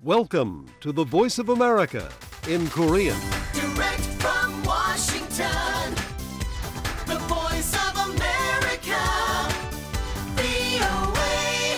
Welcome to the Voice of America in Korean. Direct from Washington, the voice of America, VOA.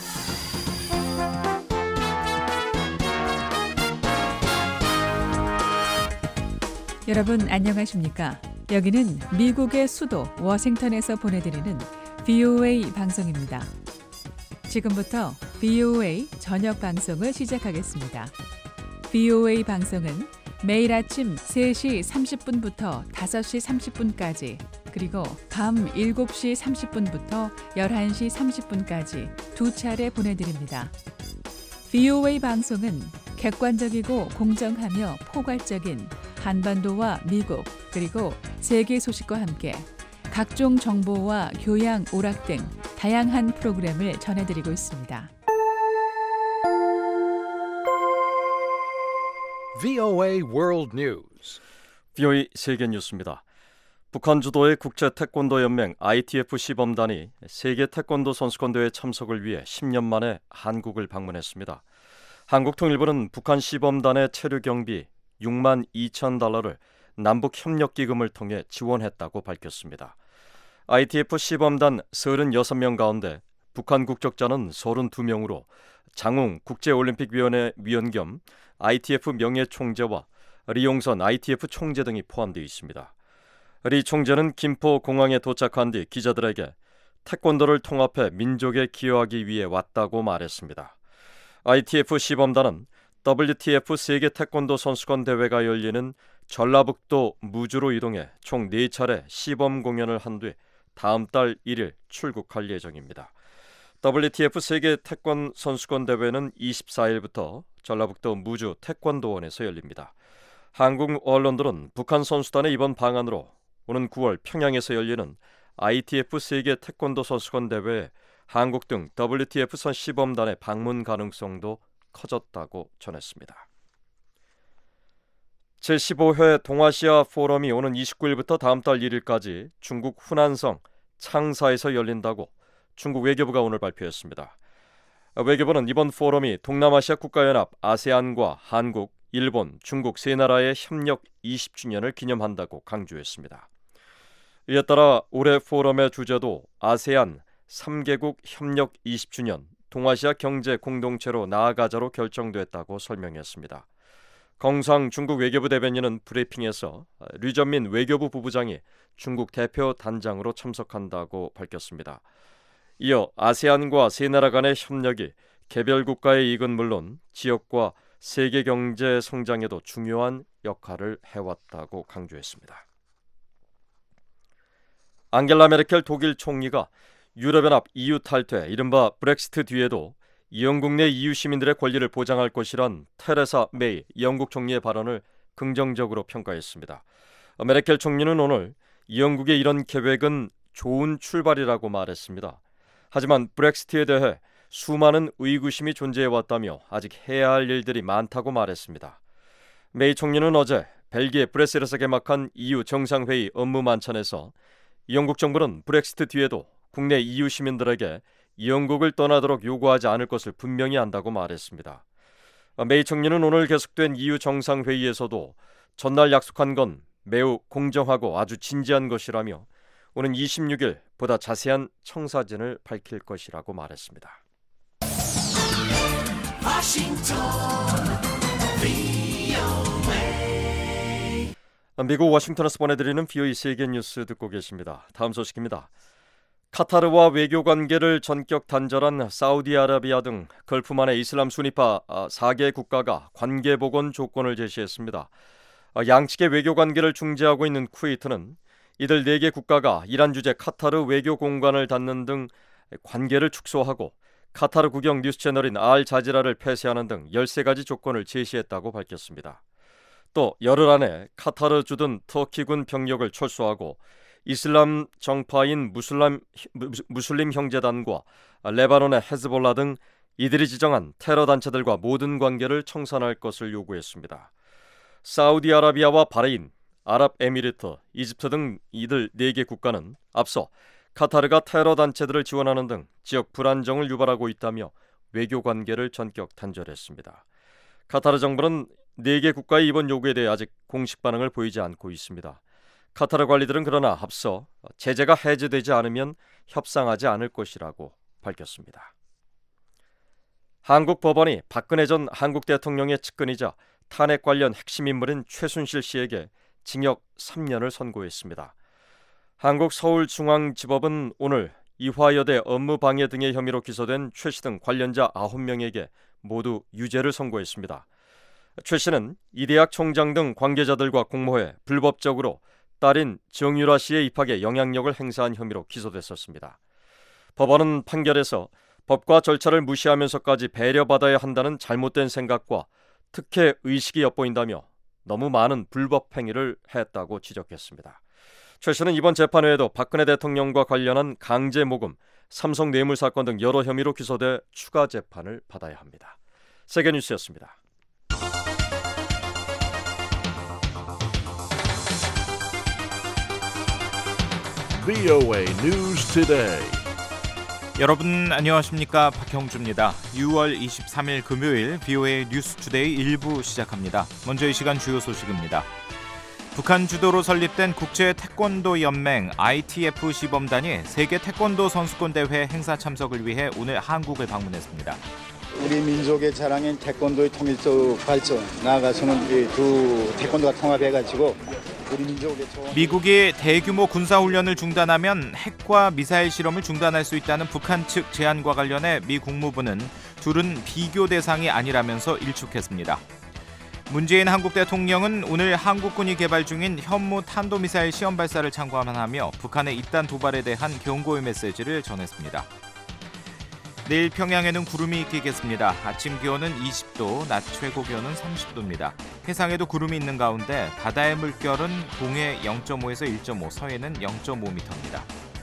여러분 안녕하십니까? 여기는 미국의 수도 워싱턴에서 보내드리는 VOA 방송입니다. 지금부터 VOA 저녁 방송을 시작하겠습니다. VOA 방송은 매일 아침 3시 30분부터 5시 30분까지 그리고 밤 7시 30분부터 11시 30분까지 두 차례 보내드립니다. VOA 방송은 객관적이고 공정하며 포괄적인 한반도와 미국 그리고 세계 소식과 함께 각종 정보와 교양, 오락 등 다양한 프로그램을 전해드리고 있습니다. VOA World News. VOA 세계 뉴스입니다. 북한 주도의 국제 태권도 연맹 ITF 시범단이 세계 태권도 선수권 대회 참석을 위해 10년 만에 한국을 방문했습니다. 한국통일부는 북한 시범단의 체류 경비 6만 2천 달러를 남북협력기금을 통해 지원했다고 밝혔습니다. ITF 시범단 36명 가운데 북한 국적자는 32명으로 장웅 국제올림픽위원회 위원 겸 ITF 명예총재와 리용선 ITF 총재 등이 포함되어 있습니다. 리 총재는 김포 공항에 도착한 뒤 기자들에게 태권도를 통합해 민족에 기여하기 위해 왔다고 말했습니다. ITF 시범단은 WTF 세계 태권도 선수권 대회가 열리는 전라북도 무주로 이동해 총 4차례 시범 공연을 한 뒤 다음 달 1일 출국할 예정입니다. WTF 세계 태권 선수권 대회는 24일부터 전라북도 무주 태권도원에서 열립니다. 한국 언론들은 북한 선수단의 이번 방안으로 오는 9월 평양에서 열리는 ITF 세계 태권도 선수권 대회에 한국 등 WTF 선 시범단의 방문 가능성도 커졌다고 전했습니다. 제15회 동아시아 포럼이 오는 29일부터 다음 달 1일까지 중국 후난성 창사에서 열린다고 중국 외교부가 오늘 발표했습니다. 외교부는 이번 포럼이 동남아시아 국가연합 아세안과 한국, 일본, 중국 세 나라의 협력 20주년을 기념한다고 강조했습니다. 이에 따라 올해 포럼의 주제도 아세안 3개국 협력 20주년 동아시아 경제 공동체로 나아가자로 결정됐다고 설명했습니다. 경상 중국 외교부 대변인은 브리핑에서 류전민 외교부 부부장이 중국 대표 단장으로 참석한다고 밝혔습니다. 이어 아세안과 세 나라 간의 협력이 개별 국가의 이익은 물론 지역과 세계 경제 성장에도 중요한 역할을 해왔다고 강조했습니다. 앙겔라 메르켈 독일 총리가 유럽연합 EU 탈퇴, 이른바 브렉시트 뒤에도 영국 내 EU 시민들의 권리를 보장할 것이란 테레사 메이 영국 총리의 발언을 긍정적으로 평가했습니다. 메르켈 총리는 오늘 영국의 이런 계획은 좋은 출발이라고 말했습니다. 하지만 브렉시트에 대해 수많은 의구심이 존재해왔다며 아직 해야 할 일들이 많다고 말했습니다. 메이 총리는 어제 벨기에 브뤼셀에서 개막한 EU 정상회의 업무 만찬에서 영국 정부는 브렉시트 뒤에도 국내 EU 시민들에게 영국을 떠나도록 요구하지 않을 것을 분명히 안다고 말했습니다. 메이 총리는 오늘 계속된 EU 정상회의에서도 전날 약속한 건 매우 공정하고 아주 진지한 것이라며 오는 26일 보다 자세한 청사진을 밝힐 것이라고 말했습니다. 미국 워싱턴에서 보내드리는 VOA 세계 뉴스 듣고 계십니다. 다음 소식입니다. 카타르와 외교관계를 전격 단절한 사우디아라비아 등 걸프만의 이슬람 순위파 4개 국가가 관계 복원 조건을 제시했습니다. 양측의 외교관계를 중재하고 있는 쿠웨이트는 이들 4개 국가가 이란 주재 카타르 외교 공간을 닫는 등 관계를 축소하고 카타르 국영 뉴스 채널인 알자지라를 폐쇄하는 등 13가지 조건을 제시했다고 밝혔습니다. 또 열흘 안에 카타르 주둔 터키군 병력을 철수하고 이슬람 정파인 무슬림 형제단과 레바논의 헤즈볼라 등 이들이 지정한 테러 단체들과 모든 관계를 청산할 것을 요구했습니다. 사우디아라비아와 바레인, 아랍에미리트, 이집트 등 이들 4개 국가는 앞서 카타르가 테러 단체들을 지원하는 등 지역 불안정을 유발하고 있다며 외교 관계를 전격 단절했습니다. 카타르 정부는 4개 국가의 이번 요구에 대해 아직 공식 반응을 보이지 않고 있습니다. 카타르 관리들은 그러나 앞서 제재가 해제되지 않으면 협상하지 않을 것이라고 밝혔습니다. 한국 법원이 박근혜 전 한국 대통령의 측근이자 탄핵 관련 핵심 인물인 최순실 씨에게 징역 3년을 선고했습니다. 한국 서울중앙지법은 오늘 이화여대 업무방해 등의 혐의로 기소된 최 씨 등 관련자 9명에게 모두 유죄를 선고했습니다. 최 씨는 이 대학 총장 등 관계자들과 공모해 불법적으로 딸인 정유라 씨의 입학에 영향력을 행사한 혐의로 기소됐었습니다. 법원은 판결에서 법과 절차를 무시하면서까지 배려받아야 한다는 잘못된 생각과 특혜 의식이 엿보인다며 너무 많은 불법 행위를 했다고 지적했습니다. 최 씨는 이번 재판에도 박근혜 대통령과 관련한 강제 모금, 삼성 뇌물 사건 등 여러 혐의로 기소돼 추가 재판을 받아야 합니다. 세계뉴스였습니다. VOA News Today. 여러분 안녕하십니까? 박형주입니다. 6월 23일 금요일 VOA 뉴스 투데이 1부 시작합니다. 먼저 이 시간 주요 소식입니다. 북한 주도로 설립된 국제 태권도 연맹 ITF 시범단이 세계 태권도 선수권 대회 행사 참석을 위해 오늘 한국을 방문했습니다. 우리 민족의 자랑인 태권도의 통일적 발전, 나아가서는 이 두 태권도가 통합해가지고 우리 민족의 미국이 대규모 군사훈련을 중단하면 핵과 미사일 실험을 중단할 수 있다는 북한 측 제안과 관련해 미 국무부는 둘은 비교 대상이 아니라면서 일축했습니다. 문재인 한국 대통령은 오늘 한국군이 개발 중인 현무 탄도미사일 시험 발사를 참관하며 북한의 잇단 도발에 대한 경고의 메시지를 전했습니다. 내일 평양에는 구름이 끼겠습니다. 아침 기온은 20도, 낮 최고 기온은 30도입니다. 해상에도 구름이 있는 가운데 바다의 물결은 동해 0.5에서 1.5, 서해는 0.5m입니다.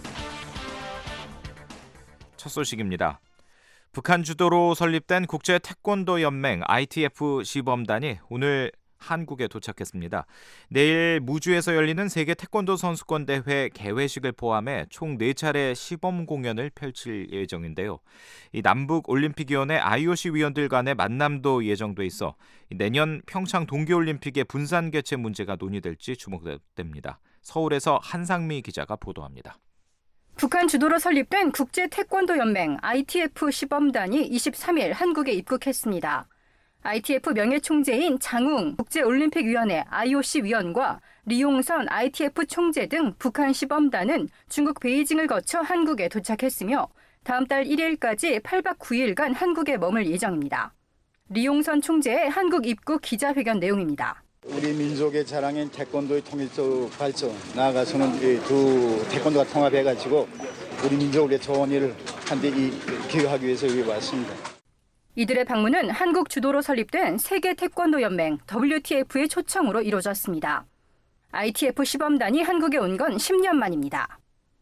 첫 소식입니다. 북한 주도로 설립된 국제 태권도 연맹 ITF 시범단이 오늘 한국에 도착했습니다. 내일 무주에서 열리는 세계 태권도 선수권 대회 개회식을 포함해 총 4차례 시범 공연을 펼칠 예정인데요. 이 남북 올림픽위원회 IOC 위원들 간의 만남도 예정돼 있어 내년 평창 동계올림픽의 분산 개최 문제가 논의될지 주목됩니다. 서울에서 한상미 기자가 보도합니다. 북한 주도로 설립된 국제 태권도 연맹 ITF 시범단이 23일 한국에 입국했습니다. ITF 명예총재인 장웅 국제올림픽위원회 IOC 위원과 리용선 ITF 총재 등 북한 시범단은 중국 베이징을 거쳐 한국에 도착했으며 다음 달 1일까지 8박 9일간 한국에 머물 예정입니다. 리용선 총재의 한국 입국 기자회견 내용입니다. 우리 민족의 자랑인 태권도의 통일적 발전, 나아가서는 이 두 태권도가 통합해가지고 우리 민족을 위해 좋은 일을 한데 기여하기 위해서 여기 왔습니다. 이들의 방문은 한국 주도로 설립된 세계 태권도 연맹 WTF의 초청으로 이루어졌습니다. ITF 시범단이 한국에 온 건 10년 만입니다.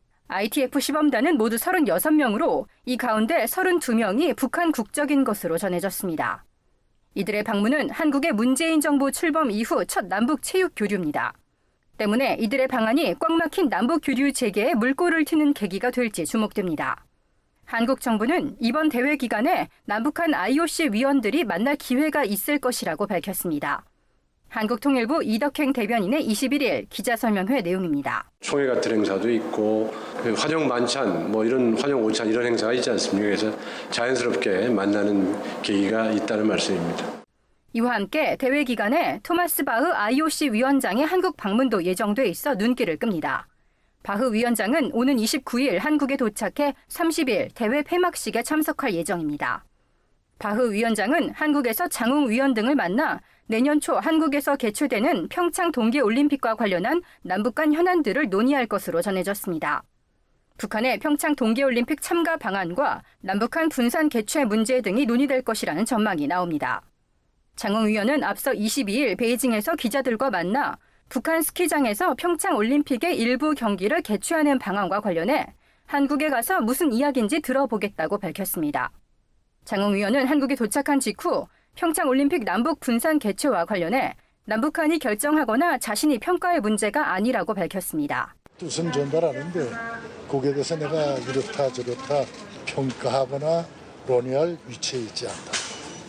ITF 시범단은 모두 36명으로 이 가운데 32명이 북한 국적인 것으로 전해졌습니다. 이들의 방문은 한국의 문재인 정부 출범 이후 첫 남북 체육 교류입니다. 때문에 이들의 방한이 꽉 막힌 남북 교류 재개에 물꼬를 트는 계기가 될지 주목됩니다. 한국 정부는 이번 대회 기간에 남북한 IOC 위원들이 만날 기회가 있을 것이라고 밝혔습니다. 한국통일부 이덕행 대변인의 21일 기자설명회 내용입니다. 총회 같은 행사도 있고 환영 만찬, 이런 환영 오찬 이런 행사가 있지 않습니까? 그래서 자연스럽게 만나는 계기가 있다는 말씀입니다. 이와 함께 대회 기간에 토마스 바흐 IOC 위원장의 한국 방문도 예정돼 있어 눈길을 끕니다. 바흐 위원장은 오는 29일 한국에 도착해 30일 대회 폐막식에 참석할 예정입니다. 바흐 위원장은 한국에서 장웅 위원 등을 만나 내년 초 한국에서 개최되는 평창 동계올림픽과 관련한 남북 간 현안들을 논의할 것으로 전해졌습니다. 북한의 평창 동계올림픽 참가 방안과 남북한 분산 개최 문제 등이 논의될 것이라는 전망이 나옵니다. 장웅 위원은 앞서 22일 베이징에서 기자들과 만나 북한 스키장에서 평창 올림픽의 일부 경기를 개최하는 방안과 관련해 한국에 가서 무슨 이야기인지 들어보겠다고 밝혔습니다. 장웅 위원은 한국에 도착한 직후 평창 올림픽 남북 분산 개최와 관련해 남북한이 결정하거나 자신이 평가할 문제가 아니라고 밝혔습니다. 뜻은 전달하는데 거기에 대해서 내가 이렇다 저렇다 평가하거나 논의할 위치에 있지 않다.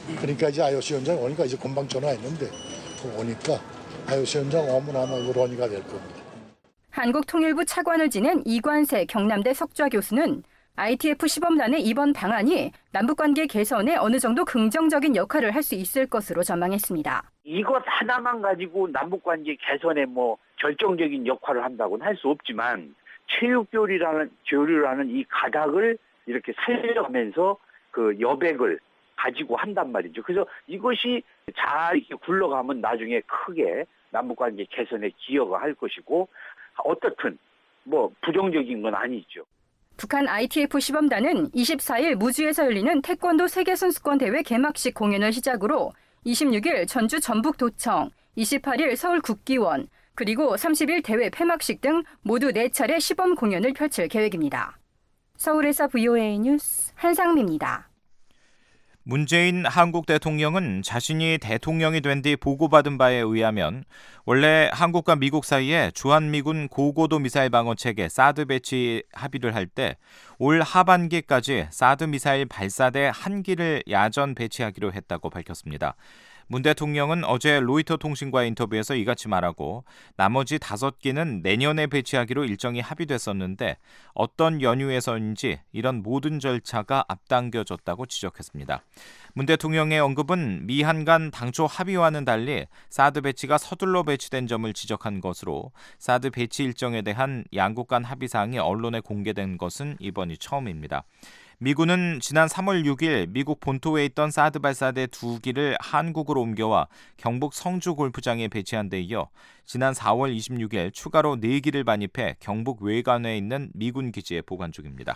그러니까 이제 IOC 위원장 오니까 이제 금방 전화했는데 오니까 IOC 위원장 오면 아마 논의가 될 겁니다. 한국통일부 차관을 지낸 이관세 경남대 석좌 교수는 ITF 시범단의 이번 방안이 남북관계 개선에 어느 정도 긍정적인 역할을 할 수 있을 것으로 전망했습니다. 이것 하나만 가지고 남북관계 개선에 결정적인 역할을 한다고는 할 수 없지만 체육교류라는 이 가닥을 이렇게 살려가면서 그 여백을 가지고 한단 말이죠. 그래서 이것이 잘 이렇게 굴러가면 나중에 크게 남북관계 개선에 기여가 할 것이고 어떻든 부정적인 건 아니죠. 북한 ITF 시범단은 24일 무주에서 열리는 태권도 세계선수권 대회 개막식 공연을 시작으로 26일 전주 전북도청, 28일 서울국기원, 그리고 30일 대회 폐막식 등 모두 4차례 시범 공연을 펼칠 계획입니다. 서울에서 VOA 뉴스 한상미입니다. 문재인 한국 대통령은 자신이 대통령이 된 뒤 보고받은 바에 의하면 원래 한국과 미국 사이에 주한미군 고고도 미사일 방어 체계 사드 배치 합의를 할 때 올 하반기까지 사드 미사일 발사대 1기를 야전 배치하기로 했다고 밝혔습니다. 문 대통령은 어제 로이터 통신과의 인터뷰에서 이같이 말하고 나머지 5기는 내년에 배치하기로 일정이 합의됐었는데 어떤 연유에서인지 이런 모든 절차가 앞당겨졌다고 지적했습니다. 문 대통령의 언급은 미한 간 당초 합의와는 달리 사드 배치가 서둘러 배치된 점을 지적한 것으로 사드 배치 일정에 대한 양국 간 합의 사항이 언론에 공개된 것은 이번이 처음입니다. 미군은 지난 3월 6일 미국 본토에 있던 사드 발사대 2기를 한국으로 옮겨와 경북 성주 골프장에 배치한 데 이어 지난 4월 26일 추가로 4기를 반입해 경북 외관에 있는 미군 기지에 보관 중입니다.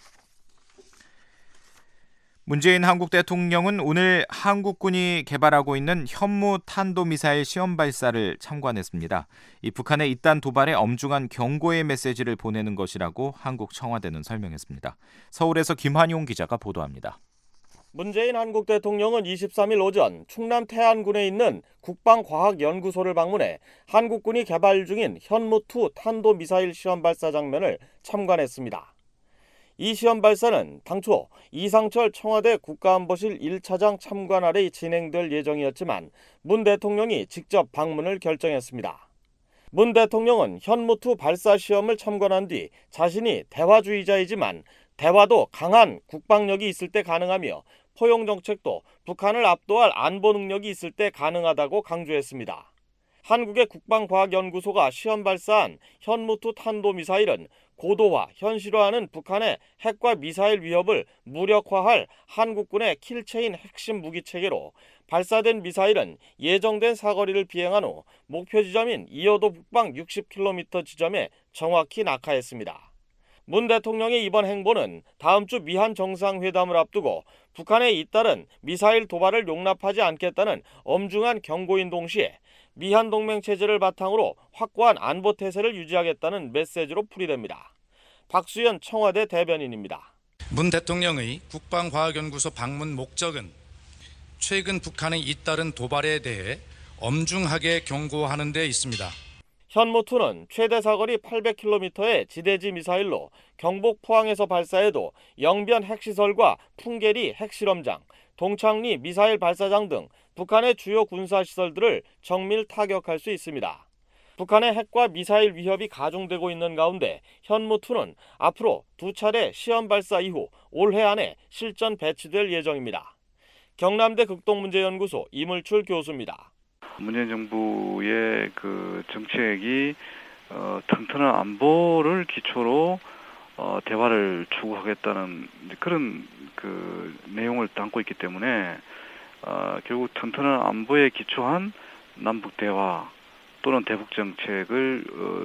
문재인 한국 대통령은 오늘 한국군이 개발하고 있는 현무 탄도미사일 시험 발사를 참관했습니다. 이 북한의 잇단 도발에 엄중한 경고의 메시지를 보내는 것이라고 한국 청와대는 설명했습니다. 서울에서 김환용 기자가 보도합니다. 문재인 한국 대통령은 23일 오전 충남 태안군에 있는 국방과학연구소를 방문해 한국군이 개발 중인 현무2 탄도미사일 시험 발사 장면을 참관했습니다. 이 시험 발사는 당초 이상철 청와대 국가안보실 1차장 참관 아래 진행될 예정이었지만 문 대통령이 직접 방문을 결정했습니다. 문 대통령은 현무2 발사 시험을 참관한 뒤 자신이 대화주의자이지만 대화도 강한 국방력이 있을 때 가능하며 포용 정책도 북한을 압도할 안보 능력이 있을 때 가능하다고 강조했습니다. 한국의 국방과학연구소가 시험 발사한 현무2 탄도미사일은 고도화, 현실화하는 북한의 핵과 미사일 위협을 무력화할 한국군의 킬체인 핵심 무기체계로 발사된 미사일은 예정된 사거리를 비행한 후 목표 지점인 이어도 북방 60km 지점에 정확히 낙하했습니다. 문 대통령의 이번 행보는 다음 주 미한 정상회담을 앞두고 북한에 잇따른 미사일 도발을 용납하지 않겠다는 엄중한 경고인 동시에 미한 동맹 체제를 바탕으로 확고한 안보 태세를 유지하겠다는 메시지로 풀이됩니다. 박수현 청와대 대변인입니다. 문 대통령의 국방과학연구소 방문 목적은 최근 북한에 잇따른 도발에 대해 엄중하게 경고하는 데 있습니다. 현무2는 최대 사거리 800km의 지대지 미사일로 경북 포항에서 발사해도 영변 핵시설과 풍계리 핵실험장, 동창리 미사일 발사장 등 북한의 주요 군사시설들을 정밀 타격할 수 있습니다. 북한의 핵과 미사일 위협이 가중되고 있는 가운데 현무2는 앞으로 2차례 시험 발사 이후 올해 안에 실전 배치될 예정입니다. 경남대 극동문제연구소 이물출 교수입니다. 문재인 정부의 그 정책이 튼튼한 안보를 기초로 대화를 추구하겠다는 그런 그 내용을 담고 있기 때문에 결국 튼튼한 안보에 기초한 남북 대화 또는 대북 정책을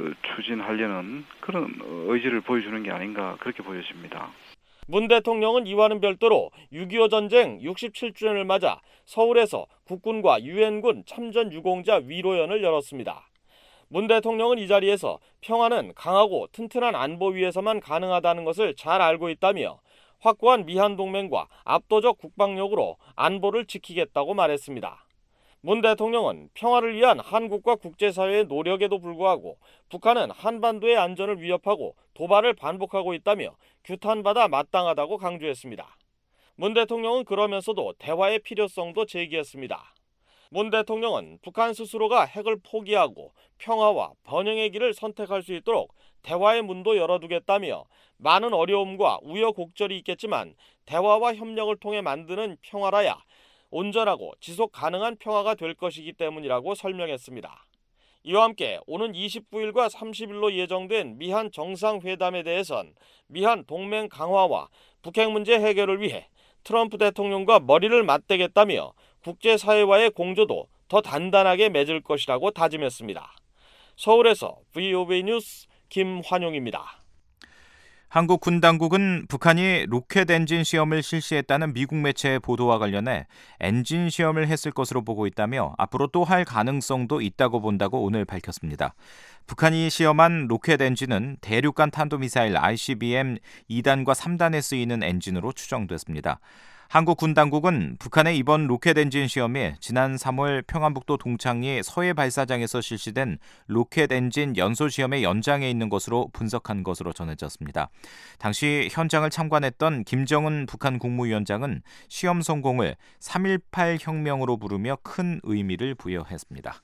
추진하려는 그런 의지를 보여주는 게 아닌가 그렇게 보여집니다. 문 대통령은 이와는 별도로 6.25 전쟁 67주년을 맞아 서울에서 국군과 유엔군 참전 유공자 위로연을 열었습니다. 문 대통령은 이 자리에서 평화는 강하고 튼튼한 안보 위에서만 가능하다는 것을 잘 알고 있다며 확고한 미한 동맹과 압도적 국방력으로 안보를 지키겠다고 말했습니다. 문 대통령은 평화를 위한 한국과 국제사회의 노력에도 불구하고 북한은 한반도의 안전을 위협하고 도발을 반복하고 있다며 규탄받아 마땅하다고 강조했습니다. 문 대통령은 그러면서도 대화의 필요성도 제기했습니다. 문 대통령은 북한 스스로가 핵을 포기하고 평화와 번영의 길을 선택할 수 있도록 대화의 문도 열어두겠다며 많은 어려움과 우여곡절이 있겠지만 대화와 협력을 통해 만드는 평화라야 온전하고 지속 가능한 평화가 될 것이기 때문이라고 설명했습니다. 이와 함께 오는 29일과 30일로 예정된 미한 정상회담에 대해선 미한 동맹 강화와 북핵 문제 해결을 위해 트럼프 대통령과 머리를 맞대겠다며 국제사회와의 공조도 더 단단하게 맺을 것이라고 다짐했습니다. 서울에서 VOA 뉴스 김환용입니다. 한국 군 당국은 북한이 로켓 엔진 시험을 실시했다는 미국 매체의 보도와 관련해 엔진 시험을 했을 것으로 보고 있다며 앞으로 또 할 가능성도 있다고 본다고 오늘 밝혔습니다. 북한이 시험한 로켓 엔진은 대륙간 탄도미사일 ICBM 2단과 3단에 쓰이는 엔진으로 추정됐습니다. 한국 군 당국은 북한의 이번 로켓 엔진 시험이 지난 3월 평안북도 동창리 서해 발사장에서 실시된 로켓 엔진 연소 시험의 연장에 있는 것으로 분석한 것으로 전해졌습니다. 당시 현장을 참관했던 김정은 북한 국무위원장은 시험 성공을 3.18 혁명으로 부르며 큰 의미를 부여했습니다.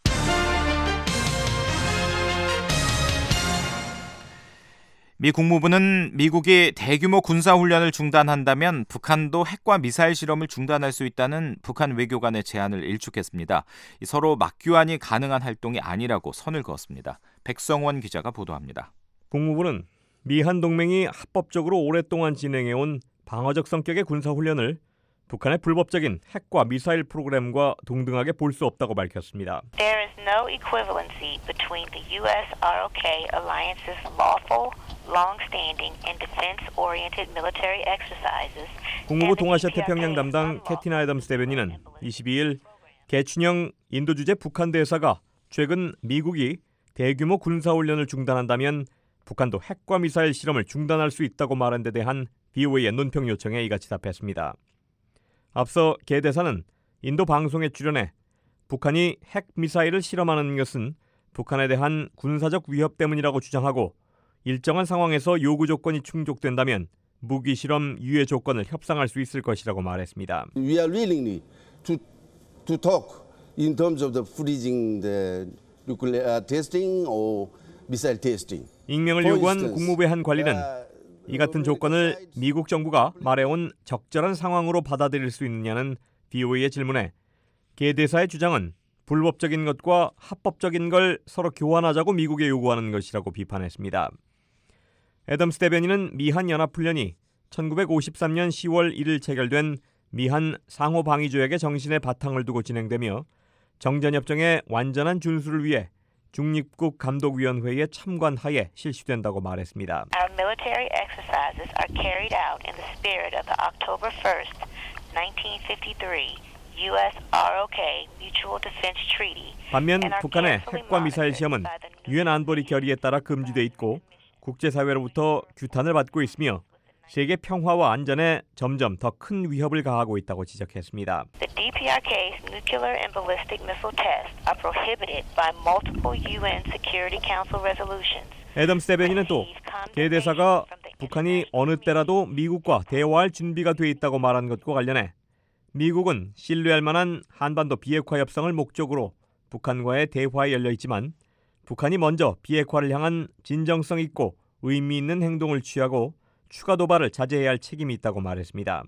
미 국무부는 미국이 대규모 군사훈련을 중단한다면 북한도 핵과 미사일 실험을 중단할 수 있다는 북한 외교관의 제안을 일축했습니다. 서로 맞교환이 가능한 활동이 아니라고 선을 그었습니다. 백성원 기자가 보도합니다. 국무부는 미한 동맹이 합법적으로 오랫동안 진행해온 방어적 성격의 군사훈련을 북한의 불법적인 핵과 미사일 프로그램과 동등하게 볼 수 없다고 밝혔습니다. There is no equivalency between the U.S.-ROK alliance's lawful, long-standing and defense-oriented military exercises. 국무부 동아시아 태평양 담당 캐티나 애덤스 대변인은 22일 개춘형 인도 주재 북한 대사가 최근 미국이 대규모 군사훈련을 중단한다면 북한도 핵과 미사일 실험을 중단할 수 있다고 말한 데 대한 VOA의 논평 요청에 이같이 답했습니다. 앞서 개 대사는 인도 방송에 출연해 북한이 핵 미사일을 실험하는 것은 북한에 대한 군사적 위협 때문이라고 주장하고 일정한 상황에서 요구 조건이 충족된다면 무기 실험 유예 조건을 협상할 수 있을 것이라고 말했습니다. We are willing to talk in terms of the freezing the nuclear testing or missile testing. 익명을 요구한 국무부의 한 관리는 이 같은 조건을 미국 정부가 말해온 적절한 상황으로 받아들일 수 있느냐는 VOA의 질문에 개 대사의 주장은 불법적인 것과 합법적인 걸 서로 교환하자고 미국에 요구하는 것이라고 비판했습니다. 애덤스 대변인은 미한 연합훈련이 1953년 10월 1일 체결된 미한 상호방위조약의 정신에 바탕을 두고 진행되며 정전협정의 완전한 준수를 위해 중립국 감독위원회의 참관하에 실시된다고 말했습니다. Our military exercises are carried out in the spirit of the October 1st, 1953 U.S.-ROK Mutual Defense Treaty. 반면 북한의 핵과 미사일 시험은 유엔 안보리 결의에 따라 금지돼 있고 국제사회로부터 규탄을 받고 있으며 세계 평화와 안전에 점점 더 큰 위협을 가하고 있다고 지적했습니다. The DPRK's nuclear and ballistic missile tests are prohibited by multiple UN Security Council resolutions. 애덤스 대변인은 또 개 대사가 북한이 어느 때라도 미국과 대화할 준비가 돼 있다고 말한 것과 관련해 미국은 신뢰할 만한 한반도 비핵화 협상을 목적으로 북한과의 대화에 열려 있지만 북한이 먼저 비핵화를 향한 진정성 있고 의미 있는 행동을 취하고 추가 도발을 자제해야 할 책임이 있다고 말했습니다.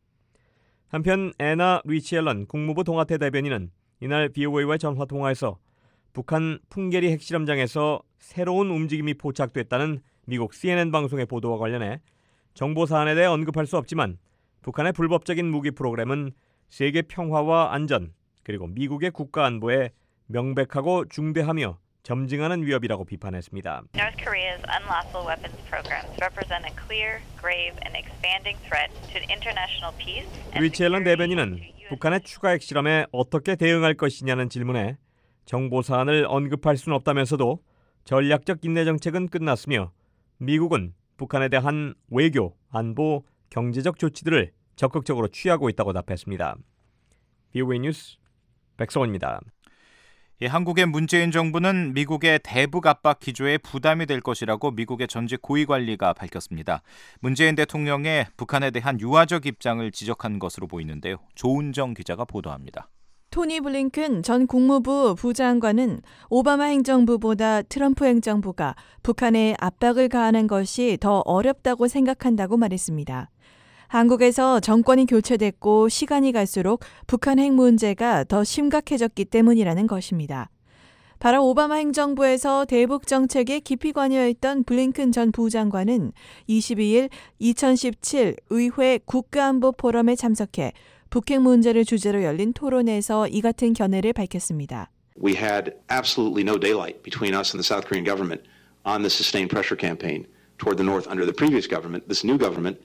한편 애나 리치앨런 국무부 동아태 대변인은 이날 VOA와 전화 통화에서 북한 풍계리 핵실험장에서 새로운 움직임이 포착됐다는 미국 CNN 방송의 보도와 관련해 정보 사안에 대해 언급할 수 없지만 북한의 불법적인 무기 프로그램은 세계 평화와 안전 그리고 미국의 국가 안보에 명백하고 중대하며 점증하는 위협이라고 비판했습니다. North Korea's unlawful weapons programs represent a clear, grave, and expanding threat to international peace. 리치앨런 대변인은 북한의 추가 핵실험에 어떻게 대응할 것이냐는 질문에 정보 사안을 언급할 수는 없다면서도 전략적 인내 정책은 끝났으며 미국은 북한에 대한 외교, 안보, 경제적 조치들을 적극적으로 취하고 있다고 답했습니다. VOA 뉴스 백성원입니다. 한국의 문재인 정부는 미국의 대북 압박 기조에 부담이 될 것이라고 미국의 전직 고위관리가 밝혔습니다. 문재인 대통령의 북한에 대한 유화적 입장을 지적한 것으로 보이는데요. 조은정 기자가 보도합니다. 토니 블링컨 전 국무부 부장관은 오바마 행정부보다 트럼프 행정부가 북한에 압박을 가하는 것이 더 어렵다고 생각한다고 말했습니다. 한국에서 정권이 교체됐고 시간이 갈수록 북한 핵 문제가 더 심각해졌기 때문이라는 것입니다. 바로 오바마 행정부에서 대북 정책에 깊이 관여했던 블링컨 전 부장관은 22일 2017 의회 국가안보 포럼에 참석해 북핵 문제를 주제로 열린 토론에서 이 같은 견해를 밝혔습니다. We had absolutely no daylight between us and the South Korean government on the sustained pressure campaign toward the north under the previous government. This new government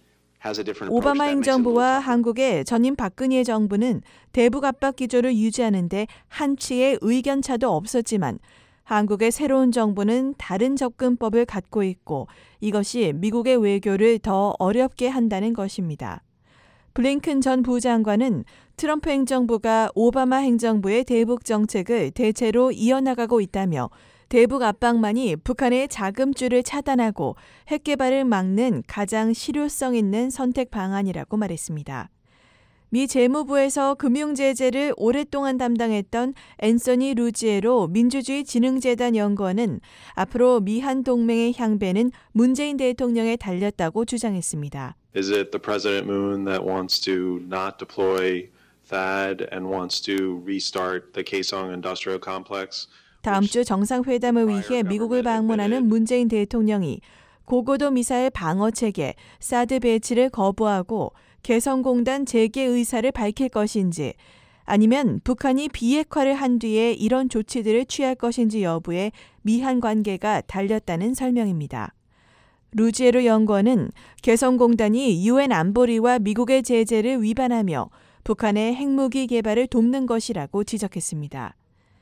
오바마 행정부와 한국의 전임 박근혜 정부는 대북 압박 기조를 유지하는데 한치의 의견 차도 없었지만 한국의 새로운 정부는 다른 접근법을 갖고 있고 이것이 미국의 외교를 더 어렵게 한다는 것입니다. 블링컨 전 부장관은 트럼프 행정부가 오바마 행정부의 대북 정책을 대체로 이어나가고 있다며 대북 압박만이 북한의 자금줄을 차단하고 핵 개발을 막는 가장 실효성 있는 선택 방안이라고 말했습니다. 미 재무부에서 금융 제재를 오랫동안 담당했던 앤서니 루지에로 민주주의진흥재단 연구원은 앞으로 미한 동맹의 향배는 문재인 대통령에 달렸다고 주장했습니다. Is it the President Moon that wants to not deploy THAAD and wants to restart the Kaesong Industrial Complex? 다음 주 정상회담을 위해 미국을 방문하는 문재인 대통령이 고고도 미사일 방어체계 사드 배치를 거부하고 개성공단 재개 의사를 밝힐 것인지 아니면 북한이 비핵화를 한 뒤에 이런 조치들을 취할 것인지 여부에 미한 관계가 달렸다는 설명입니다. 루지에로 연구원은 개성공단이 UN 안보리와 미국의 제재를 위반하며 북한의 핵무기 개발을 돕는 것이라고 지적했습니다.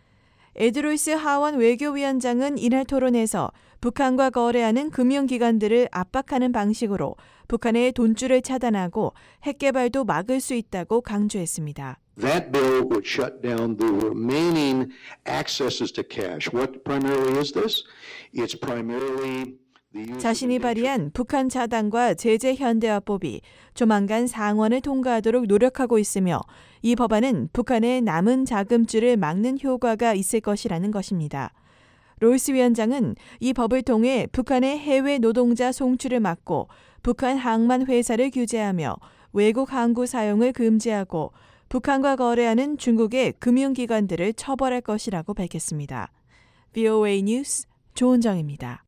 에드로이스 하원 외교위원장은 이날 토론에서 북한과 거래하는 금융기관들을 압박하는 방식으로 북한의 돈줄을 차단하고 핵개발도 막을 수 있다고 강조했습니다. That bill would shut down the remaining accesses to cash. What primarily is this? It's primarily 자신이 발의한 북한 차단과 제재 현대화법이 조만간 상원을 통과하도록 노력하고 있으며 이 법안은 북한의 남은 자금줄을 막는 효과가 있을 것이라는 것입니다. 로이스 위원장은 이 법을 통해 북한의 해외 노동자 송출을 막고 북한 항만 회사를 규제하며 외국 항구 사용을 금지하고 북한과 거래하는 중국의 금융기관들을 처벌할 것이라고 밝혔습니다. VOA 뉴스 조은정입니다.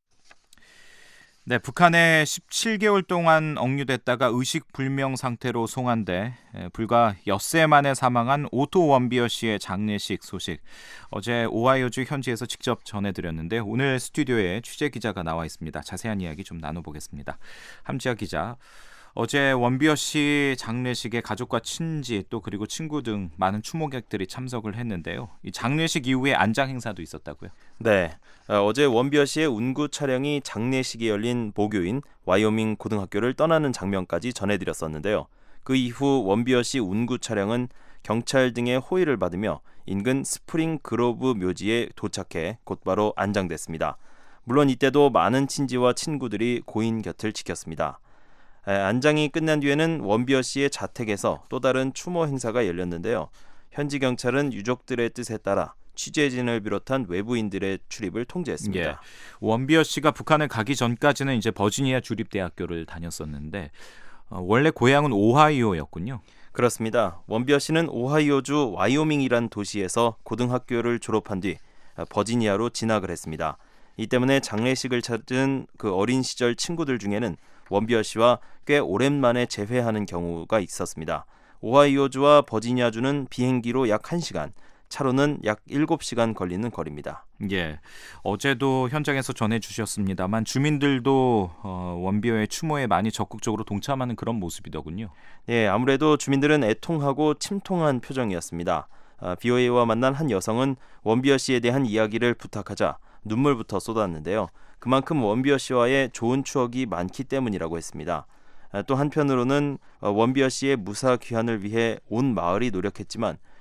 네, 북한에 17개월 동안 억류됐다가 의식불명 상태로 송환돼 불과 엿새 만에 사망한 오토 원비어 씨의 장례식 소식 어제 오하이오주 현지에서 직접 전해드렸는데 오늘 스튜디오에 취재 기자가 나와 있습니다. 자세한 이야기 좀 나눠보겠습니다. 함지아 기자, 어제 원비어 씨 장례식에 가족과 친지 또 그리고 친구 등 많은 추모객들이 참석을 했는데요. 이 장례식 이후에 안장 행사도 있었다고요? 네, 어제 원비어 씨의 운구 차량이 장례식이 열린 모교인 와이오밍 고등학교를 떠나는 장면까지 전해드렸었는데요. 그 이후 원비어 씨 운구 차량은 경찰 등의 호의를 받으며 인근 스프링 그로브 묘지에 도착해 곧바로 안장됐습니다. 물론 이때도 많은 친지와 친구들이 고인 곁을 지켰습니다. 안장이 끝난 뒤에는 원비어 씨의 자택에서 또 다른 추모 행사가 열렸는데요. 현지 경찰은 유족들의 뜻에 따라 취재진을 비롯한 외부인들의 출입을 통제했습니다. 예. 원비어 씨가 북한에 가기 전까지는 이제 버지니아 주립대학교를 다녔었는데 원래 고향은 오하이오였군요. 그렇습니다. 원비어 씨는 오하이오주 와이오밍이란 도시에서 고등학교를 졸업한 뒤 버지니아로 진학을 했습니다. 이 때문에 장례식을 찾은 그 어린 시절 친구들 중에는 원비어 씨와 꽤 오랜만에 재회하는 경우가 있었습니다. 오하이오주와 버지니아주는 비행기로 약 1시간, 차로는 약 7시간 걸리는 거리입니다. 예, 어제도 현장에서 전해주셨습니다만 주민들도 원비어의 추모에 많이 적극적으로 동참하는 그런 모습이더군요. 예, 아무래도 주민들은 애통하고 침통한 표정이었습니다. VOA와 만난 한 여성은 원비어 씨에 대한 이야기를 부탁하자 눈물부터 쏟았는데요. 그만큼 원비어 씨와의 좋은 추억이 많기 때문이라고 했습니다. 또 한편으로는 원비어 씨의 무사 귀환을 위해 온 마을이 노력했지만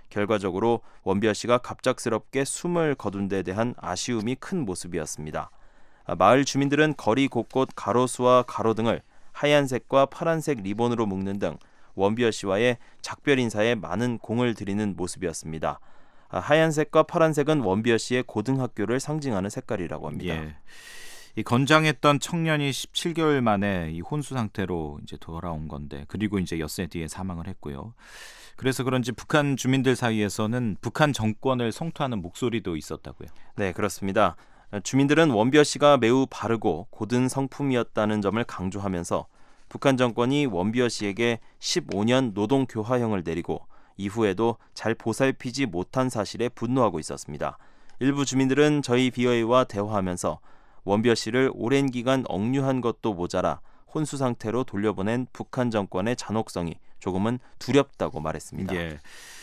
결과적으로 원비어 씨가 갑작스럽게 숨을 거둔 데 대한 아쉬움이 큰 모습이었습니다. 마을 주민들은 거리 곳곳 가로수와 가로등을 하얀색과 파란색 리본으로 묶는 등 원비어 씨와의 작별 인사에 많은 공을 들이는 모습이었습니다. 하얀색과 파란색은 원비어 씨의 고등학교를 상징하는 색깔이라고 합니다. 예. 이 건장했던 청년이 17개월 만에 이 혼수 상태로 이제 돌아온 건데, 그리고 이제 엿새 뒤에 사망을 했고요. 그래서 그런지 북한 주민들 사이에서는 북한 정권을 성토하는 목소리도 있었다고요. 네, 그렇습니다. 주민들은 원비어 씨가 매우 바르고 고든 성품이었다는 점을 강조하면서 북한 정권이 원비어 씨에게 15년 노동 교화형을 내리고 이후에도 잘 보살피지 못한 사실에 분노하고 있었습니다. 일부 주민들은 저희 BOA와 대화하면서 원비어 씨를 오랜 기간 억류한 것도 모자라 혼수 상태로 돌려보낸 북한 정권의 잔혹성이 조금은 두렵다고 말했습니다. 예.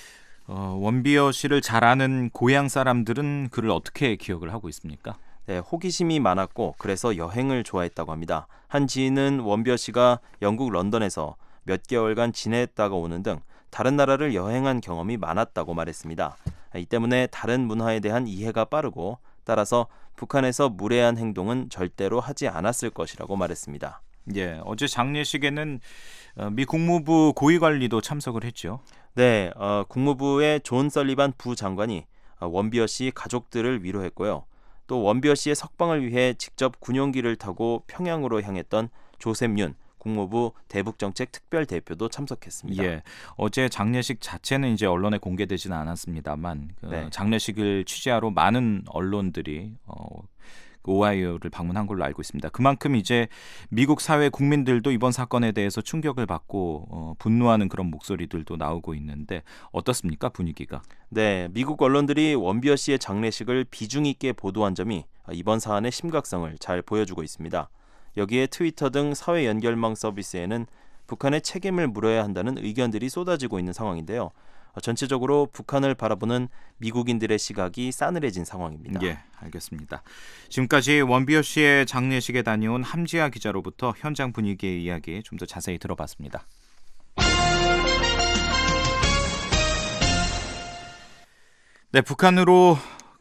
원비어 씨를 잘 아는 고향 사람들은 그를 어떻게 기억을 하고 있습니까? 네, 호기심이 많았고 그래서 여행을 좋아했다고 합니다. 한 지인은 원비어 씨가 영국 런던에서 몇 개월간 지냈다가 오는 등 다른 나라를 여행한 경험이 많았다고 말했습니다. 이 때문에 다른 문화에 대한 이해가 빠르고 따라서 북한에서 무례한 행동은 절대로 하지 않았을 것이라고 말했습니다. 예, 어제 장례식에는 미 국무부 고위관리도 참석을 했죠. 네, 국무부의 존 설리반 부장관이 원비어 씨 가족들을 위로했고요. 또 원비어 씨의 석방을 위해 직접 군용기를 타고 평양으로 향했던 조셉 윤 국무부 대북정책 특별대표도 참석했습니다. 예, 어제 장례식 자체는 이제 언론에 공개되지는 않았습니다만 네. 장례식을 취재하러 많은 언론들이 오하이오를 방문한 걸로 알고 있습니다. 그만큼 이제 미국 사회 국민들도 이번 사건에 대해서 충격을 받고 분노하는 그런 목소리들도 나오고 있는데 어떻습니까, 분위기가? 네, 미국 언론들이 원비어 씨의 장례식을 비중 있게 보도한 점이 이번 사안의 심각성을 잘 보여주고 있습니다. 여기에 트위터 등 사회 연결망 서비스에는 북한의 책임을 물어야 한다는 의견들이 쏟아지고 있는 상황인데요. 전체적으로 북한을 바라보는 미국인들의 시각이 싸늘해진 상황입니다. 예, 알겠습니다. 지금까지 원비어 씨의 장례식에 다녀온 함지아 기자로부터 현장 분위기의 이야기 좀 더 자세히 들어봤습니다. 네, 북한으로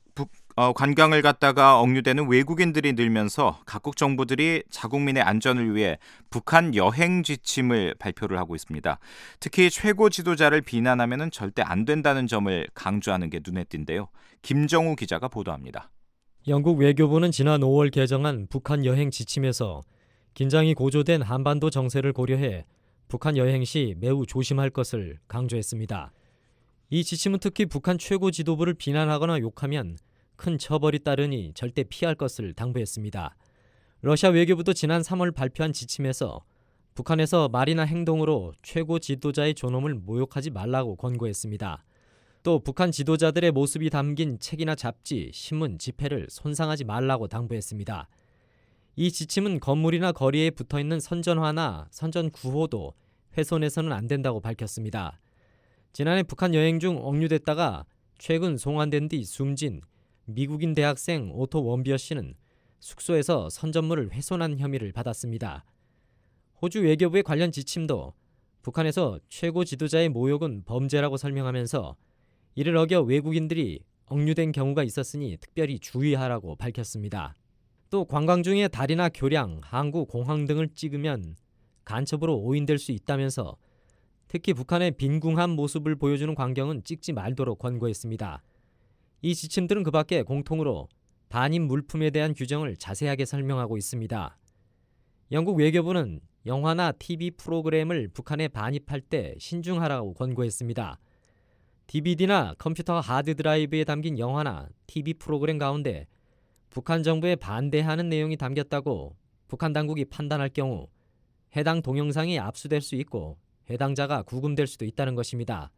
관광을 갔다가 억류되는 외국인들이 늘면서 각국 정부들이 자국민의 안전을 위해 북한 여행 지침을 발표를 하고 있습니다. 특히 최고 지도자를 비난하면 절대 안 된다는 점을 강조하는 게 눈에 띈데요. 김정우 기자가 보도합니다. 영국 외교부는 지난 5월 개정한 북한 여행 지침에서 긴장이 고조된 한반도 정세를 고려해 북한 여행 시 매우 조심할 것을 강조했습니다. 이 지침은 특히 북한 최고 지도부를 비난하거나 욕하면 큰 처벌이 따르니 절대 피할 것을 당부했습니다. 러시아 외교부도 지난 3월 발표한 지침에서 북한에서 말이나 행동으로 최고 지도자의 존엄을 모욕하지 말라고 권고했습니다. 또 북한 지도자들의 모습이 담긴 책이나 잡지, 신문, 지폐를 손상하지 말라고 당부했습니다. 이 지침은 건물이나 거리에 붙어있는 선전화나 선전 구호도 훼손해서는 안 된다고 밝혔습니다. 지난해 북한 여행 중 억류됐다가 최근 송환된 뒤 숨진 미국인 대학생 오토 원비어 씨는 숙소에서 선전물을 훼손한 혐의를 받았습니다. 호주 외교부의 관련 지침도 북한에서 최고 지도자의 모욕은 범죄라고 설명하면서 이를 어겨 외국인들이 억류된 경우가 있었으니 특별히 주의하라고 밝혔습니다. 또 관광 중에 다리나 교량, 항구, 공항 등을 찍으면 간첩으로 오인될 수 있다면서 특히 북한의 빈궁한 모습을 보여주는 광경은 찍지 말도록 권고했습니다. 이 지침들은 그 밖에 공통으로 반입 물품에 대한 규정을 자세하게 설명하고 있습니다. 영국 외교부는 영화나 TV 프로그램을 북한에 반입할 때 신중하라고 권고했습니다. DVD나 컴퓨터 하드드라이브에 담긴 영화나 TV 프로그램 가운데 북한 정부에 반대하는 내용이 담겼다고 북한 당국이 판단할 경우 해당 동영상이 압수될 수 있고 해당자가 구금될 수도 있다는 것입니다.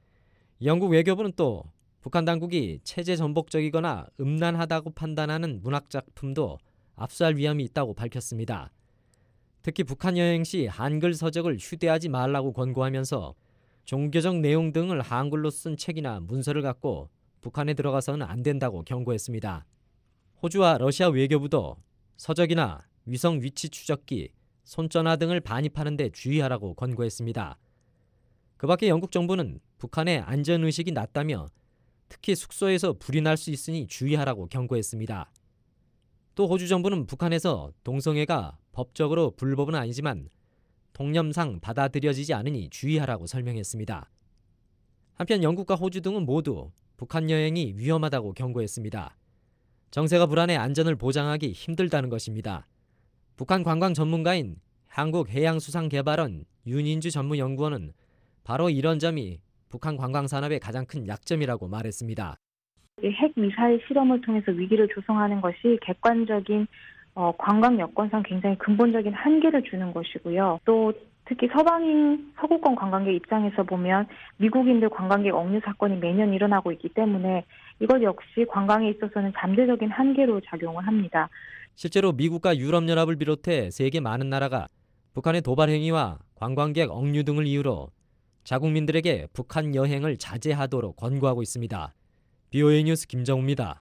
영국 외교부는 또 북한 당국이 체제 전복적이거나 음란하다고 판단하는 문학작품도 압수할 위험이 있다고 밝혔습니다. 특히 북한 여행 시 한글 서적을 휴대하지 말라고 권고하면서 종교적 내용 등을 한글로 쓴 책이나 문서를 갖고 북한에 들어가서는 안 된다고 경고했습니다. 호주와 러시아 외교부도 서적이나 위성 위치 추적기, 손전화 등을 반입하는 데 주의하라고 권고했습니다. 그 밖에 영국 정부는 북한의 안전의식이 낮다며 특히 숙소에서 불이 날 수 있으니 주의하라고 경고했습니다. 또 호주 정부는 북한에서 동성애가 법적으로 불법은 아니지만 통념상 받아들여지지 않으니 주의하라고 설명했습니다. 한편 영국과 호주 등은 모두 북한 여행이 위험하다고 경고했습니다. 정세가 불안해 안전을 보장하기 힘들다는 것입니다. 북한 관광 전문가인 한국해양수산개발원 윤인주 전무연구원은 바로 이런 점이 북한 관광산업의 가장 큰 약점이라고 말했습니다. 핵 미사일 실험을 통해서 위기를 조성하는 것이 객관적인 관광 여건상 굉장히 근본적인 한계를 주는 것이고요. 또 특히 서방인 서구권 관광객 입장에서 보면 미국인들 관광객 억류 사건이 매년 일어나고 있기 때문에 이것 역시 관광에 있어서는 잠재적인 한계로 작용을 합니다. 실제로 미국과 유럽연합을 비롯해 세계 많은 나라가 북한의 도발 행위와 관광객 억류 등을 이유로 자국민들에게 북한 여행을 자제하도록 권고하고 있습니다. BOA 뉴스 김정우입니다.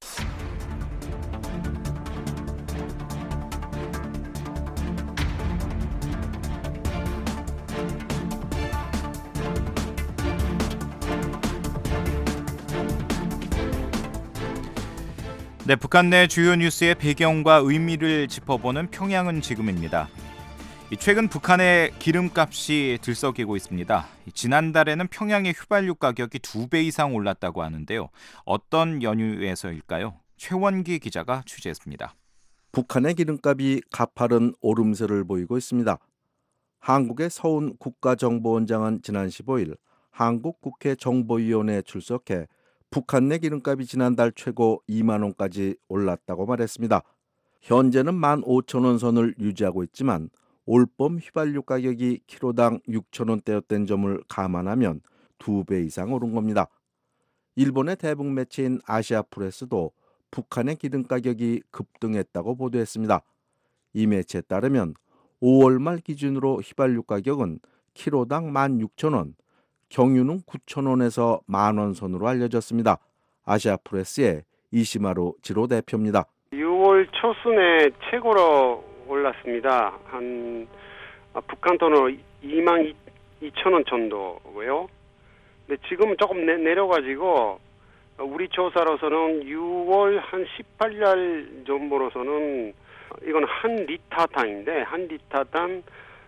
네, 북한 내 주요 뉴스의 배경과 의미를 짚어보는 평양은 지금입니다. 최근 북한의 기름값이 들썩이고 있습니다. 지난달에는 평양의 휘발유 가격이 2배 이상 올랐다고 하는데요. 어떤 연유에서일까요? 최원기 기자가 취재했습니다. 북한의 기름값이 가파른 오름세를 보이고 있습니다. 한국의 서훈 국가정보원장은 지난 15일 한국국회 정보위원회에 출석해 북한 내 기름값이 지난달 최고 2만 원까지 올랐다고 말했습니다. 현재는 15,000원 선을 유지하고 있지만 올봄 휘발유 가격이 키로당 6,000원대였던 점을 감안하면 2배 이상 오른 겁니다. 일본의 대북 매체인 아시아프레스도 북한의 기름 가격이 급등했다고 보도했습니다. 이 매체에 따르면 5월 말 기준으로 휘발유 가격은 키로당 16,000원, 경유는 9,000원에서 만원 선으로 알려졌습니다. 아시아프레스의 이시마루 지로 대표입니다. 6월 초순에 최고로 올랐습니다. 한 북한 돈으로 22,000원 정도고요. 근데 지금 조금 내려가지고 우리 조사로서는 6월 한 18일 정도로서는 이건 한 리터당인데 한 리터당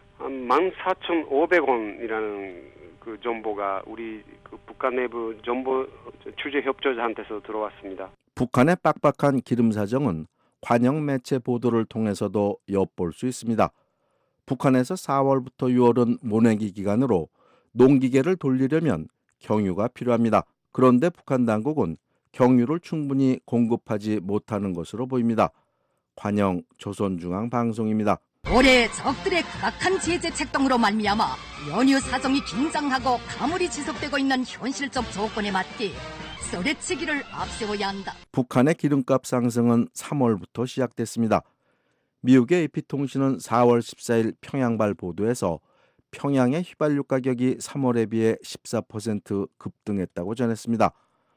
14,500원이라는 그 정보가 우리 그 북한 내부 정보 취재 협조자한테서 들어왔습니다. 북한의 빡빡한 기름 사정은 관영 매체 보도를 통해서도 엿볼 수 있습니다. 북한에서 4월부터 6월은 모내기 기간으로 농기계를 돌리려면 경유가 필요합니다. 그런데 북한 당국은 경유를 충분히 공급하지 못하는 것으로 보입니다. 관영 조선중앙방송입니다. 올해 적들의 극악한 제재 책동으로 말미암아 연유 사정이 긴장하고 가물이 지속되고 있는 현실적 조건에 맞게 쏘래치기를 앞세워야 한다. 북한의 기름값 상승은 3월부터 시작됐습니다. 미국의 AP통신은 4월 14일 평양발 보도에서 평양의 휘발유 가격이 3월에 비해 14% 급등했다고 전했습니다.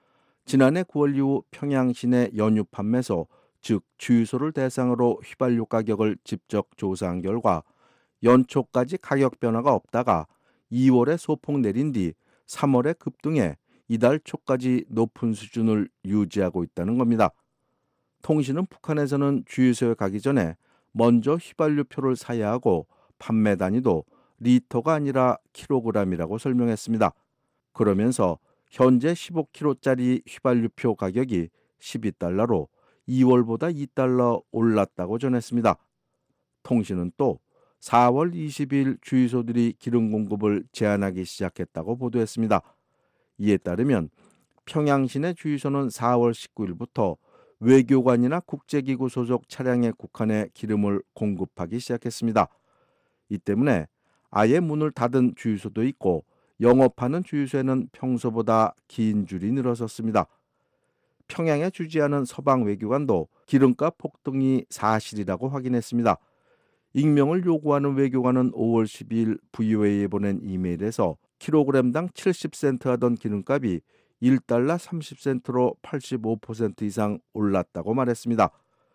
지난해 9월 이후 평양 시내 연유 판매소, 즉 주유소를 대상으로 휘발유 가격을 직접 조사한 결과 연초까지 가격 변화가 없다가 2월에 소폭 내린 뒤 3월에 급등해 이달 초까지 높은 수준을 유지하고 있다는 겁니다. 통신은 북한에서는 주유소에 가기 전에 먼저 휘발유표를 사야 하고 판매 단위도 리터가 아니라 킬로그램이라고 설명했습니다. 그러면서 현재 15kg짜리 휘발유표 가격이 12달러로 2월보다 2달러 올랐다고 전했습니다. 통신은 또 4월 20일 주유소들이 기름 공급을 제한하기 시작했다고 보도했습니다. 이에 따르면 평양 시내 주유소는 4월 19일부터 외교관이나 국제기구 소속 차량에 국한해 기름을 공급하기 시작했습니다. 이 때문에 아예 문을 닫은 주유소도 있고 영업하는 주유소에는 평소보다 긴 줄이 늘어섰습니다. 평양에 주재하는 서방 외교관도 기름값 폭등이 사실이라고 확인했습니다. 익명을 요구하는 외교관은 5월 12일 VOA에 보낸 이메일에서 킬로그램당 70센트 하던 기름값이 1달러 30센트로 85% 이상 올랐다고 말했습니다.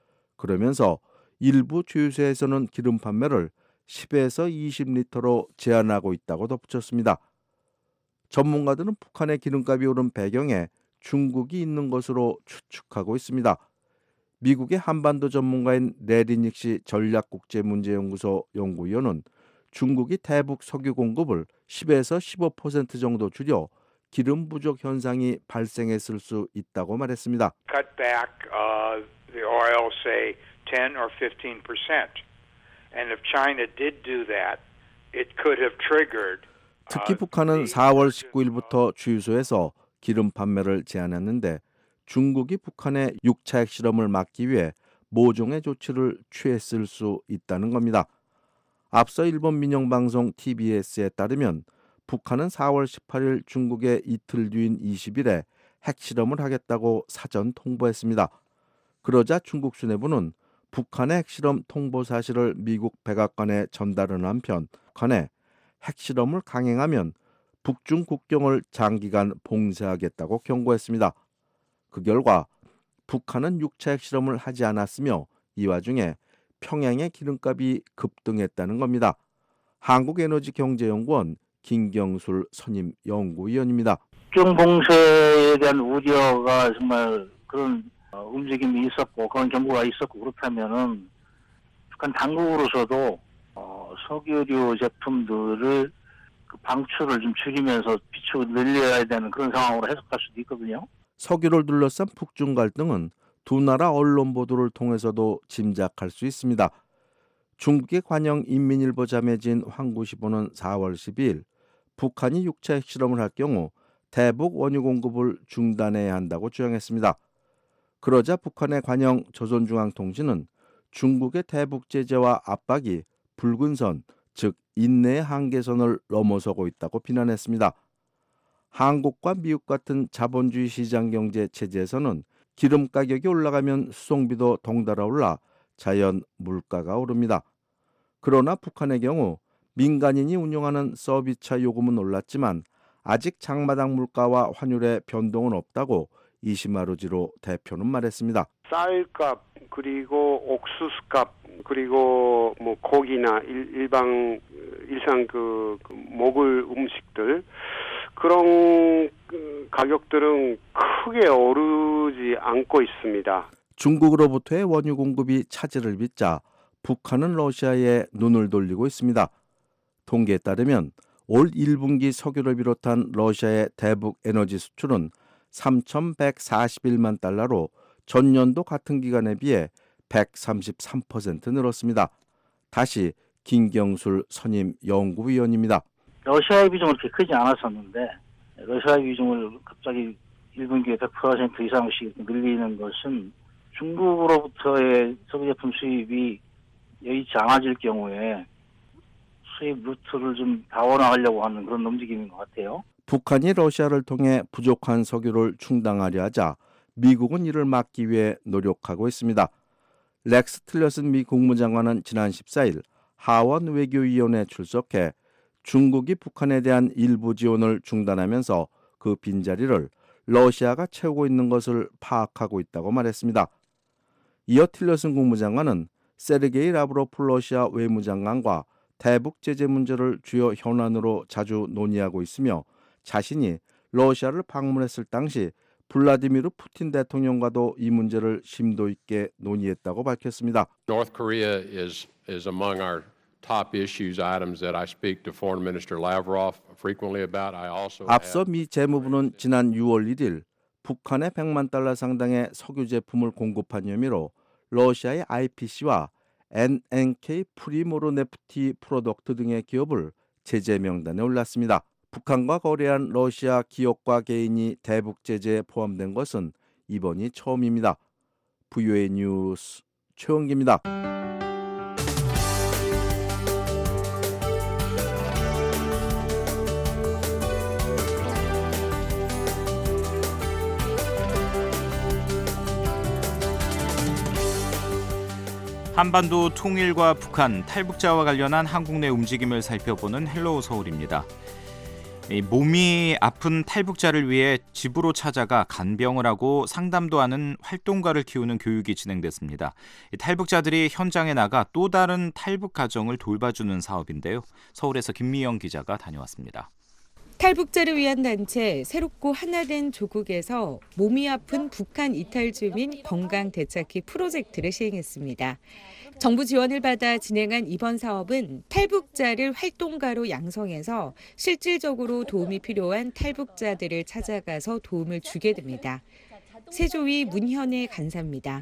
그러면서 일부 주유소에서는 기름 판매를 10에서 20리터로 제한하고 있다고 덧붙였습니다. 전문가들은 북한의 기름값이 오른 배경에 중국이 있는 것으로 추측하고 있습니다. 미국의 한반도 전문가인 레리 닉시 전략국제문제연구소 연구위원은 중국이 대북 석유 공급을 10에서 15% 정도 줄여 기름 부족 현상이 발생했을 수 있다고 말했습니다. Cut back the oil, say 10 or 15%. And if China did do that, it could have triggered. 특히 북한은 4월 19일부터 주유소에서 기름 판매를 제한했는데 중국이 북한의 6차 핵실험을 막기 위해 모종의 조치를 취했을 수 있다는 겁니다. 앞서 일본 민영방송 TBS에 따르면 북한은 4월 18일 중국의 이틀 뒤인 20일에 핵실험을 하겠다고 사전 통보했습니다. 그러자 중국 수뇌부는 북한의 핵실험 통보 사실을 미국 백악관에 전달한 한편 북한에 핵실험을 강행하면 북중 국경을 장기간 봉쇄하겠다고 경고했습니다. 그 결과 북한은 6차 핵실험을 하지 않았으며 이 와중에 평양의 기름값이 급등했다는 겁니다. 한국에너지경제연구원 김경술 선임 연구위원입니다. 북중 봉쇄에 대한 우려가 정말 그런 움직임이 있었고 그런 정보가 있었고 그렇다면은 북한 당국으로서도 석유류 제품들을 그 방출을 좀 줄이면서 비축을 늘려야 되는 그런 상황으로 해석할 수도 있거든요. 석유를 둘러싼 북중 갈등은 두 나라 언론 보도를 통해서도 짐작할 수 있습니다. 중국의 관영 인민일보 자매진 황구시보는 4월 12일 북한이 6차 핵실험을 할 경우 대북 원유 공급을 중단해야 한다고 주장했습니다. 그러자 북한의 관영 조선중앙통신은 중국의 대북 제재와 압박이 붉은 선, 즉 인내의 한계선을 넘어서고 있다고 비난했습니다. 한국과 미국 같은 자본주의 시장 경제 체제에서는 기름 가격이 올라가면 수송비도 덩달아 올라 자연 물가가 오릅니다. 그러나 북한의 경우 민간인이 운영하는 서비스차 요금은 올랐지만 아직 장마당 물가와 환율의 변동은 없다고 이시마루지로 대표는 말했습니다. 쌀값 그리고 옥수수값 그리고 뭐 고기나 일상 그 먹을 음식들 그런 가격들은 크게 오르지 않고 있습니다. 중국으로부터의 원유 공급이 차질을 빚자 북한은 러시아에 눈을 돌리고 있습니다. 통계에 따르면 올 1분기 석유를 비롯한 러시아의 대북 에너지 수출은 3,141만 달러로 전년도 같은 기간에 비해 133% 늘었습니다. 다시 김경술 선임 연구위원입니다. 러시아의 비중은 그렇게 크지 않았었는데 러시아의 비중을 갑자기 1분기에 100% 이상씩 늘리는 것은 중국으로부터의 석유 제품 수입이 여의치 않아질 경우에 수입 루트를 좀 다원화하려고 하는 그런 움직임인 것 같아요. 북한이 러시아를 통해 부족한 석유를 충당하려 하자 미국은 이를 막기 위해 노력하고 있습니다. 렉스 틸러슨 미 국무장관은 지난 14일 하원 외교위원회에 출석해 중국이 북한에 대한 일부 지원을 중단하면서 그 빈자리를 러시아가 채우고 있는 것을 파악하고 있다고 말했습니다. 이어 틸러슨 국무장관은 세르게이 라브로프 러시아 외무장관과 대북 제재 문제를 주요 현안으로 자주 논의하고 있으며 자신이 러시아를 방문했을 당시 블라디미르 푸틴 대통령과도 이 문제를 심도 있게 논의했다고 밝혔습니다. North Korea is among our top issues items that I speak to Foreign Minister Lavrov frequently about. I also 앞서 미 재무부는 지난 6월 1일 북한에 100만 달러 상당의 석유 제품을 공급한 혐의로 러시아의 IPC와 NNK 프리모르네프티 프로덕트 등의 기업을 제재 명단에 올랐습니다. 북한과 거래한 러시아 기업과 개인이 대북 제재에 포함된 것은 이번이 처음입니다. VOA 뉴스 최원기입니다. 한반도 통일과 북한 탈북자와 관련한 한국 내 움직임을 살펴보는 헬로우 서울입니다. 몸이 아픈 탈북자를 위해 집으로 찾아가 간병을 하고 상담도 하는 활동가를 키우는 교육이 진행됐습니다. 탈북자들이 현장에 나가 또 다른 탈북 가정을 돌봐주는 사업인데요. 서울에서 김미영 기자가 다녀왔습니다. 탈북자를 위한 단체 새롭고 하나된 조국에서 몸이 아픈 북한 이탈 주민 건강 되찾기 프로젝트를 시행했습니다. 정부 지원을 받아 진행한 이번 사업은 탈북자를 활동가로 양성해서 실질적으로 도움이 필요한 탈북자들을 찾아가서 도움을 주게 됩니다. 세조위 문현애 간사입니다.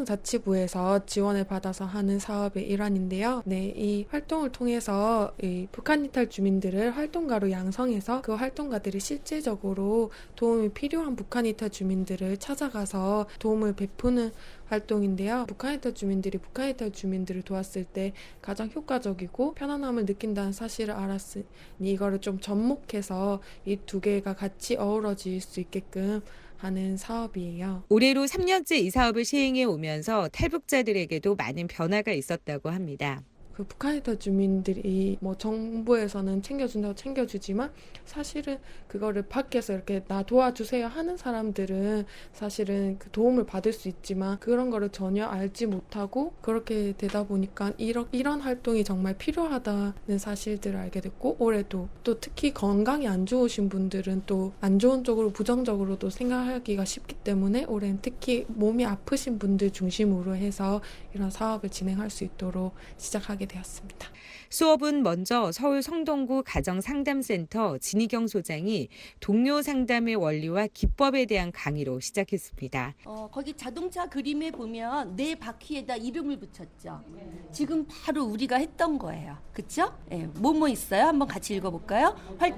행정자치부에서 지원을 받아서 하는 사업의 일환인데요. 이 활동을 통해서 이 북한 이탈 주민들을 활동가로 양성해서 그 활동가들이 실질적으로 도움이 필요한 북한 이탈 주민들을 찾아가서 도움을 베푸는 활동인데요. 북한 이탈 주민들이 북한 이탈 주민들을 도왔을 때 가장 효과적이고 편안함을 느낀다는 사실을 알았으니 이거를 좀 접목해서 이 두 개가 같이 어우러질 수 있게끔 하는 사업이에요. 올해로 3년째 이 사업을 시행해 오면서 탈북자들에게도 많은 변화가 있었다고 합니다. 그 북한 이탈 주민들이 정부에서는 챙겨준다고 챙겨주지만 사실은 그거를 밖에서 이렇게 나 도와주세요 하는 사람들은 사실은 그 도움을 받을 수 있지만 그런 거를 전혀 알지 못하고 그렇게 되다 보니까 이런 활동이 정말 필요하다는 사실들을 알게 됐고 올해도 또 특히 건강이 안 좋으신 분들은 또 안 좋은 쪽으로 부정적으로도 생각하기가 쉽기 때문에 올해는 특히 몸이 아프신 분들 중심으로 해서 이런 사업을 진행할 수 있도록 시작하게 되었습니다. 수업은 먼저 서울 성동구 가정상담센터 진희경 소장이 동료 상담의 원리와 기법에 대한 강의로 시작했습니다. 거기 자동차 그림에 보면 네 바퀴에다 이름을 붙였죠. 지금 바로 우리가 했던 거예요. 그렇죠? 뭐뭐 있어요? 한번 같이 읽어볼까요?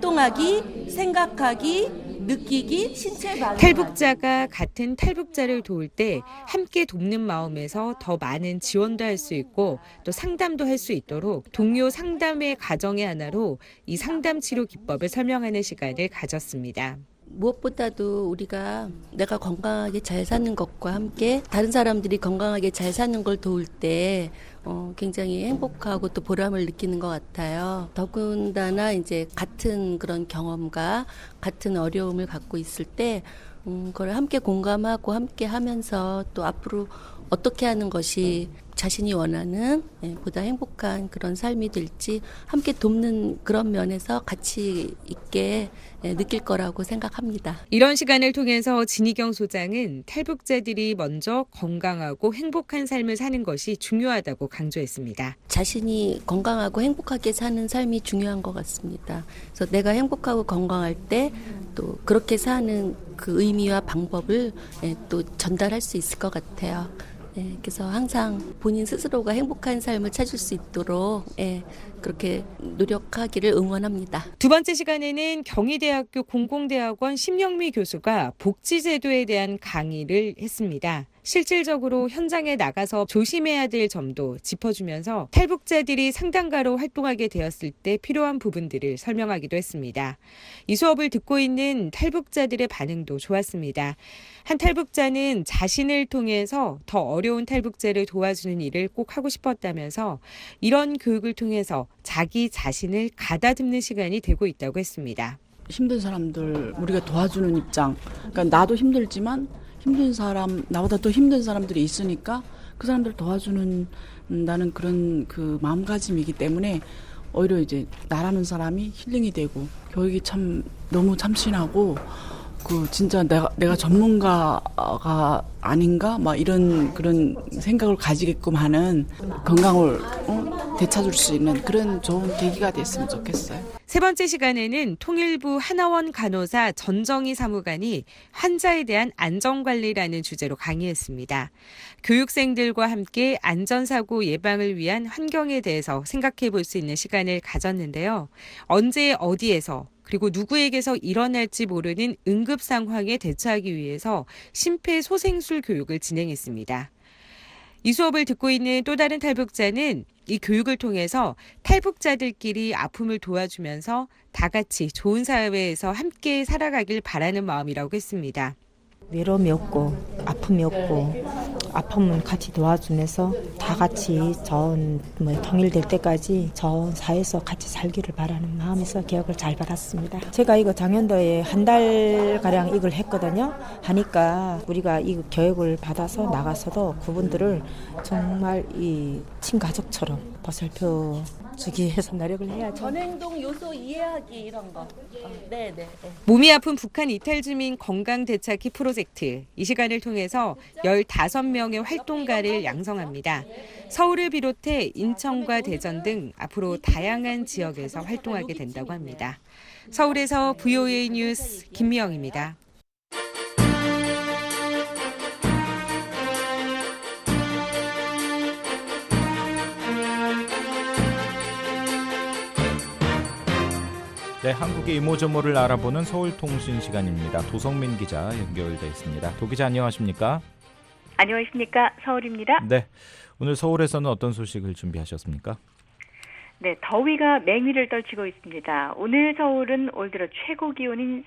활동하기, 생각하기, 느끼기, 신체 반응하기. 탈북자가 같은 탈북자를 도울 때 함께 돕는 마음에서 더 많은 지원도 할 수 있고 또 상담도 할 수 있도록 동료 상담의 과정의 하나로 이 상담 치료 기법을 설명하는 시간을 가졌습니다. 무엇보다도 우리가 내가 건강하게 잘 사는 것과 함께 다른 사람들이 건강하게 잘 사는 걸 도울 때 굉장히 행복하고 또 보람을 느끼는 것 같아요. 더군다나 이제 같은 그런 경험과 같은 어려움을 갖고 있을 때 그걸 함께 공감하고 함께 하면서 또 앞으로 어떻게 하는 것이 자신이 원하는 보다 행복한 그런 삶이 될지 함께 돕는 그런 면에서 가치 있게 느낄 거라고 생각합니다. 이런 시간을 통해서 진희경 소장은 탈북자들이 먼저 건강하고 행복한 삶을 사는 것이 중요하다고 강조했습니다. 자신이 건강하고 행복하게 사는 삶이 중요한 것 같습니다. 그래서 내가 행복하고 건강할 때 또 그렇게 사는 그 의미와 방법을 또 전달할 수 있을 것 같아요. 그래서 항상 본인 스스로가 행복한 삶을 찾을 수 있도록 그렇게 노력하기를 응원합니다. 두 번째 시간에는 경희대학교 공공대학원 심영미 교수가 복지제도에 대한 강의를 했습니다. 실질적으로 현장에 나가서 조심해야 될 점도 짚어주면서 탈북자들이 상담가로 활동하게 되었을 때 필요한 부분들을 설명하기도 했습니다. 이 수업을 듣고 있는 탈북자들의 반응도 좋았습니다. 한 탈북자는 자신을 통해서 더 어려운 탈북자를 도와주는 일을 꼭 하고 싶었다면서 이런 교육을 통해서 자기 자신을 가다듬는 시간이 되고 있다고 했습니다. 힘든 사람들 우리가 도와주는 입장, 그러니까 나도 힘들지만 힘든 사람, 나보다 더 힘든 사람들이 있으니까 그 사람들 도와주는 나는 그런 그 마음가짐이기 때문에 오히려 이제 나라는 사람이 힐링이 되고 교육이 참 너무 참신하고 그 진짜 내가 전문가가 아닌가 막 이런 그런 생각을 가지게끔 하는 건강을 되찾을 수 있는 그런 좋은 계기가 됐으면 좋겠어요. 세 번째 시간에는 통일부 하나원 간호사 전정희 사무관이 환자에 대한 안전관리라는 주제로 강의했습니다. 교육생들과 함께 안전사고 예방을 위한 환경에 대해서 생각해 볼 수 있는 시간을 가졌는데요. 언제 어디에서 그리고 누구에게서 일어날지 모르는 응급 상황에 대처하기 위해서 심폐소생술 교육을 진행했습니다. 이 수업을 듣고 있는 또 다른 탈북자는 이 교육을 통해서 탈북자들끼리 아픔을 도와주면서 다 같이 좋은 사회에서 함께 살아가길 바라는 마음이라고 했습니다. 외로움이 없고 아픔이 없고 아픔은 같이 도와주면서 다 같이 통일될 때까지 전 사회에서 같이 살기를 바라는 마음에서 개혁을 잘 받았습니다. 제가 이거 작년도에 한 달가량 이걸 했거든요. 하니까 우리가 이 교육을 받아서 나가서도 그분들을 정말 이 친가족처럼 보살펴 주기 위해서 노력을 해야죠. 전행동 요소 이해하기 이런 거. 네. 몸이 아픈 북한 이탈 주민 건강 되찾기 프로젝트. 이 시간을 통해서 15명의 활동가를 양성합니다. 서울을 비롯해 인천과 대전 등 앞으로 다양한 지역에서 활동하게 된다고 합니다. 서울에서 VOA 뉴스 김미영입니다. 네, 한국의 이모저모를 알아보는 서울통신 시간입니다. 도성민 기자 연결돼 있습니다. 도 기자 안녕하십니까? 안녕하십니까? 서울입니다. 네, 오늘 서울에서는 어떤 소식을 준비하셨습니까? 네, 더위가 맹위를 떨치고 있습니다. 오늘 서울은 올 들어 최고 기온인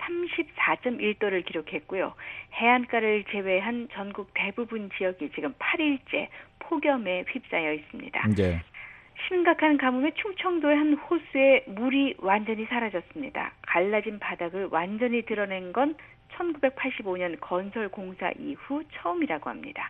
34.1도를 기록했고요. 해안가를 제외한 전국 대부분 지역이 지금 8일째 폭염에 휩싸여 있습니다. 네. 심각한 가뭄에 충청도의 한 호수에 물이 완전히 사라졌습니다. 갈라진 바닥을 완전히 드러낸 건 1985년 건설 공사 이후 처음이라고 합니다.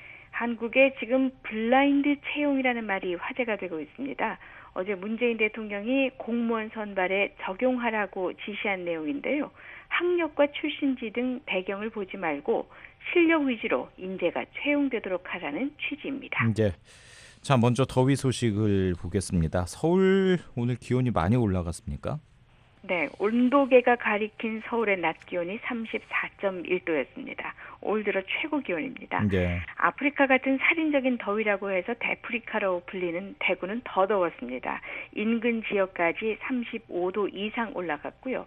한국에 지금 블라인드 채용이라는 말이 화제가 되고 있습니다. 어제 문재인 대통령이 공무원 선발에 적용하라고 지시한 내용인데요. 학력과 출신지 등 배경을 보지 말고 실력 위주로 인재가 채용되도록 하라는 취지입니다. 네. 자, 먼저 더위 소식을 보겠습니다. 서울 오늘 기온이 많이 올라갔습니까? 네, 온도계가 가리킨 서울의 낮 기온이 34.1도였습니다. 올 들어 최고 기온입니다. 네. 아프리카 같은 살인적인 더위라고 해서 데프리카로 불리는 대구는 더 더웠습니다. 인근 지역까지 35도 이상 올라갔고요.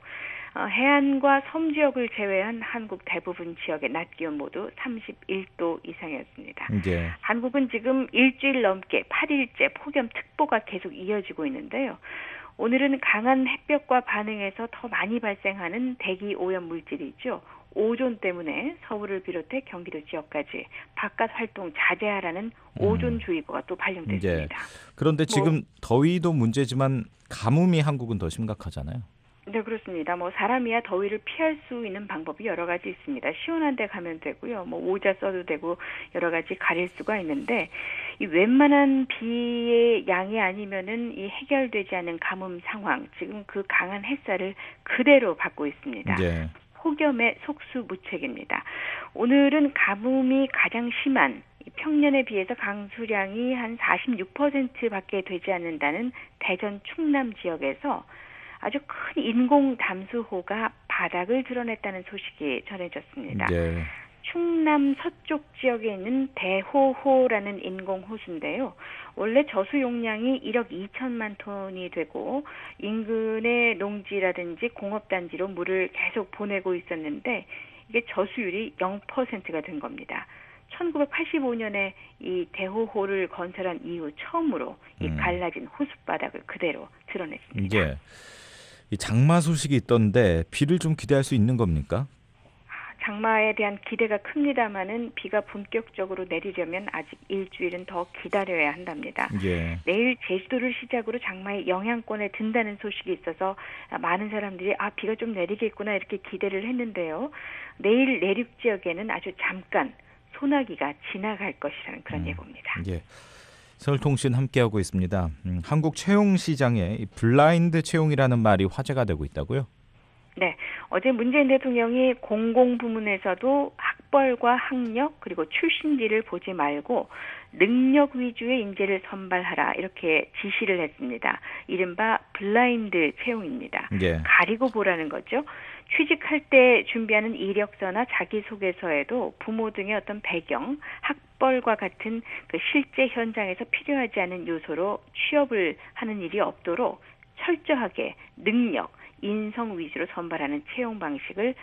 해안과 섬 지역을 제외한 한국 대부분 지역의 낮 기온 모두 31도 이상이었습니다. 네. 한국은 지금 일주일 넘게 8일째 폭염특보가 계속 이어지고 있는데요. 오늘은 강한 햇볕과 반응해서 더 많이 발생하는 대기 오염 물질이 있죠. 오존 때문에 서울을 비롯해 경기도 지역까지 바깥 활동 자제하라는 오존주의보가 또 발령됐습니다. 네. 그런데 지금 더위도 문제지만 가뭄이 한국은 더 심각하잖아요. 네, 그렇습니다. 사람이야 더위를 피할 수 있는 방법이 여러 가지 있습니다. 시원한 데 가면 되고요. 모자 써도 되고 여러 가지 가릴 수가 있는데 이 웬만한 비의 양이 아니면은 이 해결되지 않은 가뭄 상황, 지금 그 강한 햇살을 그대로 받고 있습니다. 네. 폭염의 속수무책입니다. 오늘은 가뭄이 가장 심한 평년에 비해서 강수량이 한 46%밖에 되지 않는다는 대전 충남 지역에서 아주 큰 인공 담수호가 바닥을 드러냈다는 소식이 전해졌습니다. 네. 충남 서쪽 지역에 있는 대호호라는 인공호수인데요. 원래 저수 용량이 1억 2천만 톤이 되고 인근의 농지라든지 공업단지로 물을 계속 보내고 있었는데 이게 저수율이 0%가 된 겁니다. 1985년에 이 대호호를 건설한 이후 처음으로 이 갈라진 호수바닥을 그대로 드러냈습니다. 네. 이 장마 소식이 있던데 비를 좀 기대할 수 있는 겁니까? 장마에 대한 기대가 큽니다마는 비가 본격적으로 내리려면 아직 일주일은 더 기다려야 한답니다. 예. 내일 제주도를 시작으로 장마의 영향권에 든다는 소식이 있어서 많은 사람들이 비가 좀 내리겠구나 이렇게 기대를 했는데요. 내일 내륙 지역에는 아주 잠깐 소나기가 지나갈 것이라는 그런 예보입니다. 예. 서울통신 함께하고 있습니다. 한국 채용시장에 블라인드 채용이라는 말이 화제가 되고 있다고요? 네, 어제 문재인 대통령이 공공부문에서도 학벌과 학력 그리고 출신지를 보지 말고 능력 위주의 인재를 선발하라 이렇게 지시를 했습니다. 이른바 블라인드 채용입니다. 예. 가리고 보라는 거죠. 취직할 때 준비하는 이력서나 자기소개서에도 부모 등의 어떤 배경, 학벌과 같은 그 실제 현장에서 필요하지 않은 요소로 취업을 하는 일이 없도록 철저하게 능력, 인성 위주로 선발하는 채용 방식을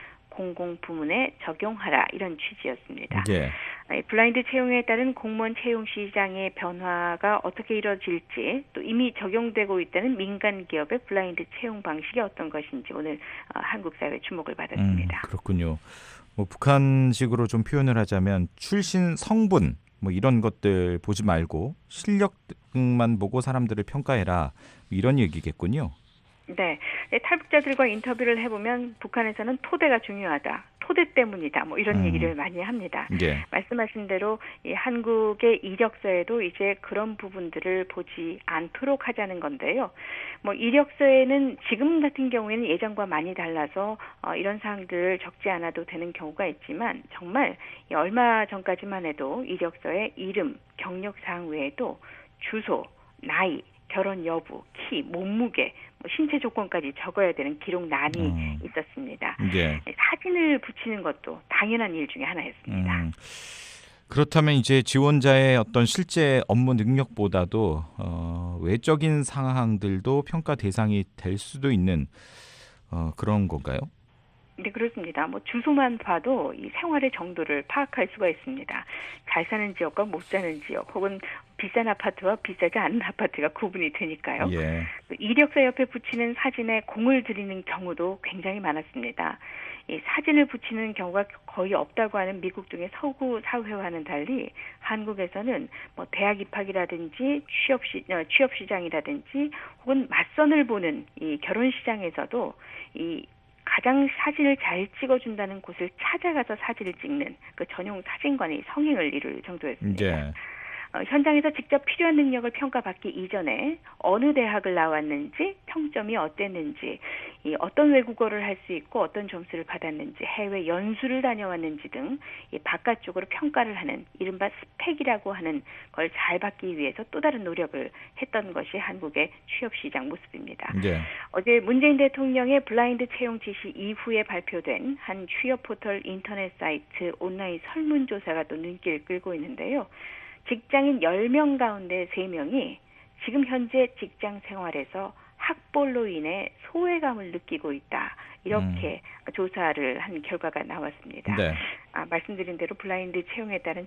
공공부문에 적용하라 이런 취지였습니다. 예. 블라인드 채용에 따른 공무원 채용 시장의 변화가 어떻게 이뤄질지 또 이미 적용되고 있다는 민간 기업의 블라인드 채용 방식이 어떤 것인지 오늘 한국 사회 주목을 받았습니다. 그렇군요. 북한식으로 좀 표현을 하자면 출신 성분 이런 것들 보지 말고 실력만 보고 사람들을 평가해라 이런 얘기겠군요. 네, 탈북자들과 인터뷰를 해보면 북한에서는 토대가 중요하다. 소대 때문이다. 뭐 이런 얘기를 많이 합니다. 예. 말씀하신 대로 이 한국의 이력서에도 이제 그런 부분들을 보지 않도록 하자는 건데요. 뭐 이력서에는 지금 같은 경우에는 예전과 많이 달라서 이런 사항들을 적지 않아도 되는 경우가 있지만 정말 얼마 전까지만 해도 이력서에 이름, 경력 사항 외에도 주소, 나이, 결혼 여부, 키, 몸무게, 뭐 신체 조건까지 적어야 되는 기록란이 있었습니다. 예. 사진을 붙이는 것도 당연한 일 중에 하나였습니다. 그렇다면 이제 지원자의 어떤 실제 업무 능력보다도 외적인 상황들도 평가 대상이 될 수도 있는 그런 건가요? 네, 그렇습니다. 뭐 주소만 봐도 이 생활의 정도를 파악할 수가 있습니다. 잘 사는 지역과 못 사는 지역, 혹은 비싼 아파트와 비싸지 않은 아파트가 구분이 되니까요. 예. 이력서 옆에 붙이는 사진에 공을 들이는 경우도 굉장히 많았습니다. 이 사진을 붙이는 경우가 거의 없다고 하는 미국 등의 서구 사회와는 달리 한국에서는 뭐 대학 입학이라든지 취업 시장이라든지 혹은 맞선을 보는 이 결혼 시장에서도 이 가장 사진을 잘 찍어준다는 곳을 찾아가서 사진을 찍는 그 전용 사진관이 성행을 이룰 정도였습니다. 예. 현장에서 직접 필요한 능력을 평가받기 이전에 어느 대학을 나왔는지, 평점이 어땠는지, 어떤 외국어를 할 수 있고 어떤 점수를 받았는지, 해외 연수를 다녀왔는지 등 바깥쪽으로 평가를 하는 이른바 스펙이라고 하는 걸 잘 받기 위해서 또 다른 노력을 했던 것이 한국의 취업시장 모습입니다. 예. 어제 문재인 대통령의 블라인드 채용 지시 이후에 발표된 한 취업 포털 인터넷 사이트 온라인 설문조사가 또 눈길을 끌고 있는데요. 직장인 10명 가운데 3명이 지금 현재 직장 생활에서 학벌로 인해 소외감을 느끼고 있다. 이렇게 조사를 한 결과가 나왔습니다. 네. 말씀드린 대로 블라인드 채용에 따른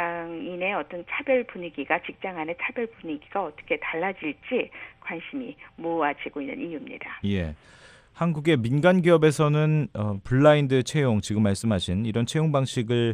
직장인의 어떤 차별 분위기가, 직장 안의 차별 분위기가 어떻게 달라질지 관심이 모아지고 있는 이유입니다. 예. 한국의 민간 기업에서는 블라인드 채용, 지금 말씀하신 이런 채용 방식을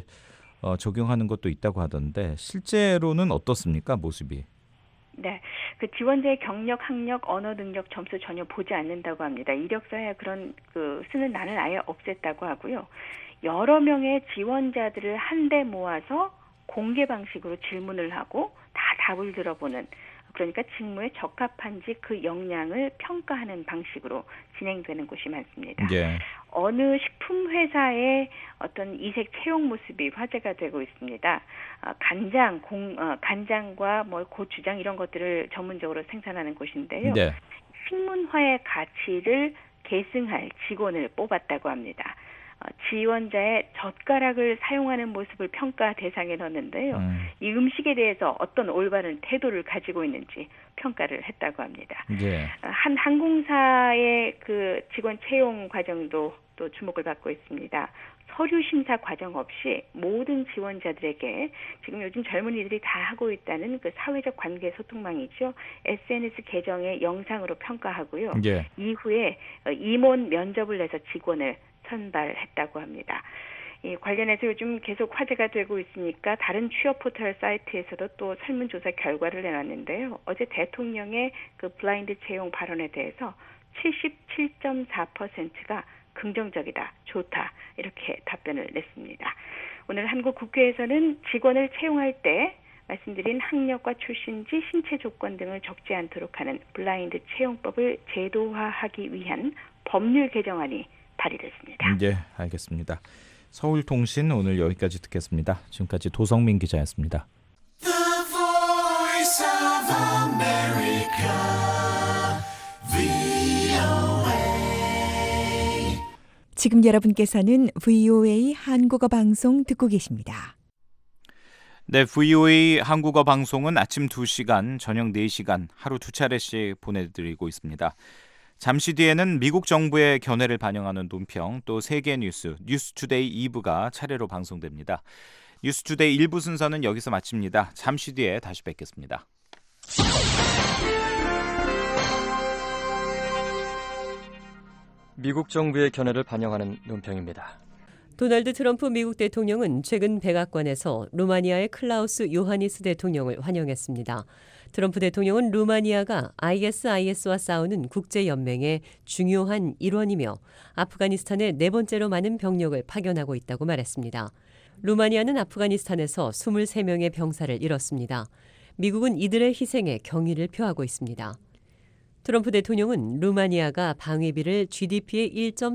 적용하는 것도 있다고 하던데 실제로는 어떻습니까, 모습이? 네, 그 지원자의 경력, 학력, 언어 능력 점수 전혀 보지 않는다고 합니다. 이력서에 그런 쓰는 난을 아예 없앴다고 하고요. 여러 명의 지원자들을 한데 모아서 공개 방식으로 질문을 하고 다 답을 들어보는, 그러니까 직무에 적합한지 그 역량을 평가하는 방식으로 진행되는 곳이 많습니다. 예. 어느 식품 회사의 어떤 이색 채용 모습이 화제가 되고 있습니다. 간장과 뭐 고추장 이런 것들을 전문적으로 생산하는 곳인데요. 네. 식문화의 가치를 계승할 직원을 뽑았다고 합니다. 지원자의 젓가락을 사용하는 모습을 평가 대상에 넣었는데요. 이 음식에 대해서 어떤 올바른 태도를 가지고 있는지 평가를 했다고 합니다. 예. 한 항공사의 그 직원 채용 과정도 또 주목을 받고 있습니다. 서류 심사 과정 없이 모든 지원자들에게 지금 요즘 젊은이들이 다 하고 있다는 그 사회적 관계 소통망이죠. SNS 계정의 영상으로 평가하고요. 예. 이후에 임원 면접을 내서 직원을 선발했다고 합니다. 이 관련해서 요즘 계속 화제가 되고 있으니까 다른 취업 포털 사이트에서도 또 설문조사 결과를 내놨는데요. 어제 대통령의 그 블라인드 채용 발언에 대해서 77.4%가 긍정적이다, 좋다 이렇게 답변을 냈습니다. 오늘 한국 국회에서는 직원을 채용할 때 말씀드린 학력과 출신지, 신체 조건 등을 적지 않도록 하는 블라인드 채용법을 제도화하기 위한 법률 개정안이 발의됐습니다. 네, 알겠습니다. 서울통신 오늘 여기까지 듣겠습니다. 지금까지 도성민 기자였습니다. The Voice of America, VOA. 지금 여러분께서는 VOA 한국어 방송 듣고 계십니다. 네, VOA 한국어 방송은 아침 2시간, 저녁 4시간 하루 2차례씩 보내드리고 있습니다. 잠시 뒤에는 미국 정부의 견해를 반영하는 논평, 또 세계 뉴스, 뉴스투데이 2부가 차례로 방송됩니다. 뉴스투데이 1부 순서는 여기서 마칩니다. 잠시 뒤에 다시 뵙겠습니다. 미국 정부의 견해를 반영하는 논평입니다. 도널드 트럼프 미국 대통령은 최근 백악관에서 루마니아의 클라우스 요하니스 대통령을 환영했습니다. 트럼프 대통령은 루마니아가 ISIS와 싸우는 국제연맹의 중요한 일원이며 아프가니스탄에 네 번째로 많은 병력을 파견하고 있다고 말했습니다. 루마니아는 아프가니스탄에서 23명의 병사를 잃었습니다. 미국은 이들의 희생에 경의를 표하고 있습니다. 트럼프 대통령은 루마니아가 방위비를 GDP의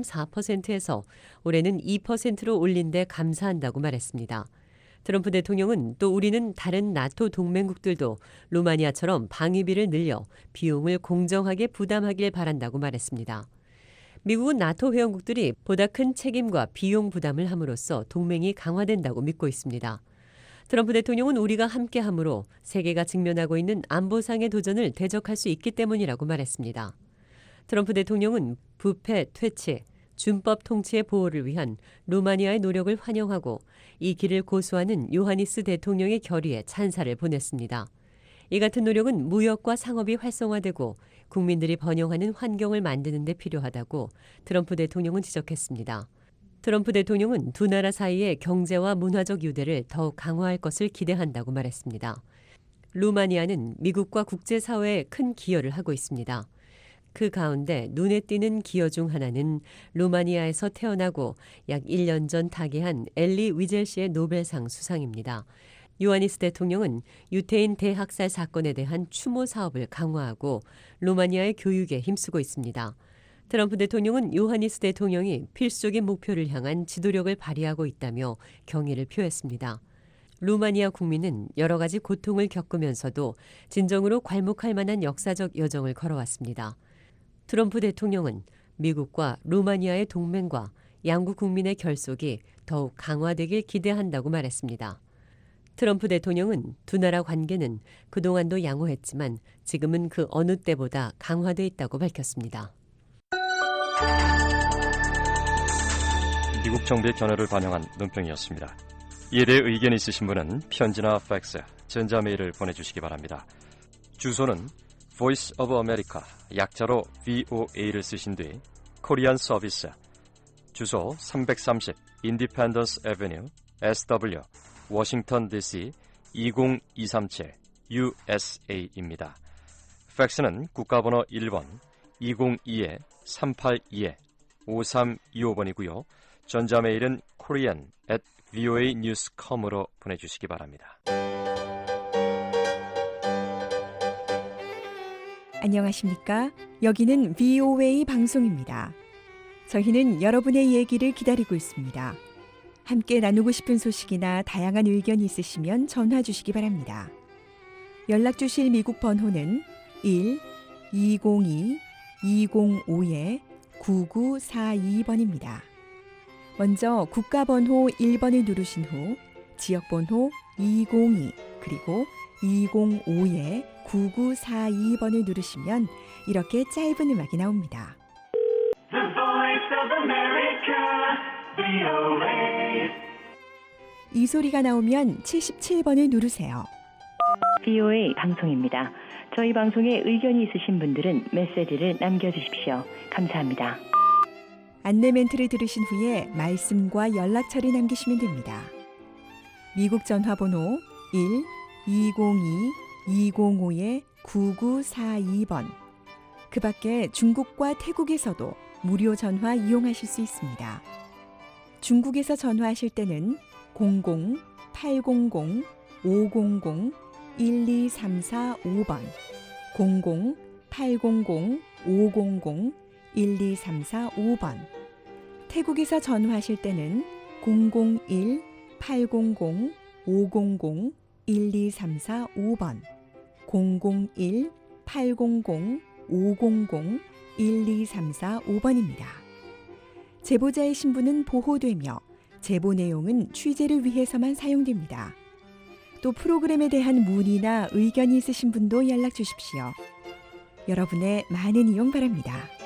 1.4%에서 올해는 2%로 올린 데 감사한다고 말했습니다. 트럼프 대통령은 또 우리는 다른 나토 동맹국들도 루마니아처럼 방위비를 늘려 비용을 공정하게 부담하길 바란다고 말했습니다. 미국은 나토 회원국들이 보다 큰 책임과 비용 부담을 함으로써 동맹이 강화된다고 믿고 있습니다. 트럼프 대통령은 우리가 함께함으로 세계가 직면하고 있는 안보상의 도전을 대적할 수 있기 때문이라고 말했습니다. 트럼프 대통령은 부패, 퇴치, 준법 통치의 보호를 위한 루마니아의 노력을 환영하고 이 길을 고수하는 요하니스 대통령의 결의에 찬사를 보냈습니다. 이 같은 노력은 무역과 상업이 활성화되고 국민들이 번영하는 환경을 만드는 데 필요하다고 트럼프 대통령은 지적했습니다. 트럼프 대통령은 두 나라 사이의 경제와 문화적 유대를 더욱 강화할 것을 기대한다고 말했습니다. 루마니아는 미국과 국제사회에 큰 기여를 하고 있습니다. 그 가운데 눈에 띄는 기여 중 하나는 루마니아에서 태어나고 약 1년 전 타계한 엘리 위젤 씨의 노벨상 수상입니다. 요하니스 대통령은 유태인 대학살 사건에 대한 추모 사업을 강화하고 루마니아의 교육에 힘쓰고 있습니다. 트럼프 대통령은 요하니스 대통령이 필수적인 목표를 향한 지도력을 발휘하고 있다며 경의를 표했습니다. 루마니아 국민은 여러 가지 고통을 겪으면서도 진정으로 괄목할 만한 역사적 여정을 걸어왔습니다. 트럼프 대통령은 미국과 루마니아의 동맹과 양국 국민의 결속이 더욱 강화되길 기대한다고 말했습니다. 트럼프 대통령은 두 나라 관계는 그동안도 양호했지만 지금은 그 어느 때보다 강화돼 있다고 밝혔습니다. 미국 정부의 견해를 반영한 논평이었습니다. 이에 대해 의견이 있으신 분은 편지나 팩스, 전자메일을 보내주시기 바랍니다. 주소는 Voice of America, 약자로 VOA를 쓰신 뒤 코리안 서비스, 주소 330 Independence Avenue, SW, 워싱턴 DC 20237 USA입니다. 팩스는 국가번호 1번 202-382-5325번이고요. 전자메일은 korean@voanews.com으로 보내주시기 바랍니다. 안녕하십니까? 여기는 VOA 방송입니다. 저희는 여러분의 얘기를 기다리고 있습니다. 함께 나누고 싶은 소식이나 다양한 의견이 있으시면 전화 주시기 바랍니다. 연락 주실 미국 번호는 1-202-205-9942번입니다. 먼저 국가번호 1번을 누르신 후 지역번호 202 그리고 205-9942번을 누르시면 이렇게 짧은 음악이 나옵니다. The Voice of America, VOA. 이 소리가 나오면 77번을 누르세요. VOA 방송입니다. 저희 방송에 의견이 있으신 분들은 메시지를 남겨주십시오. 감사합니다. 안내 멘트를 들으신 후에 말씀과 연락처를 남기시면 됩니다. 미국 전화번호 1-202-205-9942번. 그 밖에 중국과 태국에서도 무료 전화 이용하실 수 있습니다. 중국에서 전화하실 때는 00-800-500-12345번, 00-800-500-12345번. 태국에서 전화하실 때는 001-800-500-12345번, 001-800-500-12345번입니다. 제보자의 신분은 보호되며 제보 내용은 취재를 위해서만 사용됩니다. 또 프로그램에 대한 문의나 의견이 있으신 분도 연락 주십시오. 여러분의 많은 이용 바랍니다.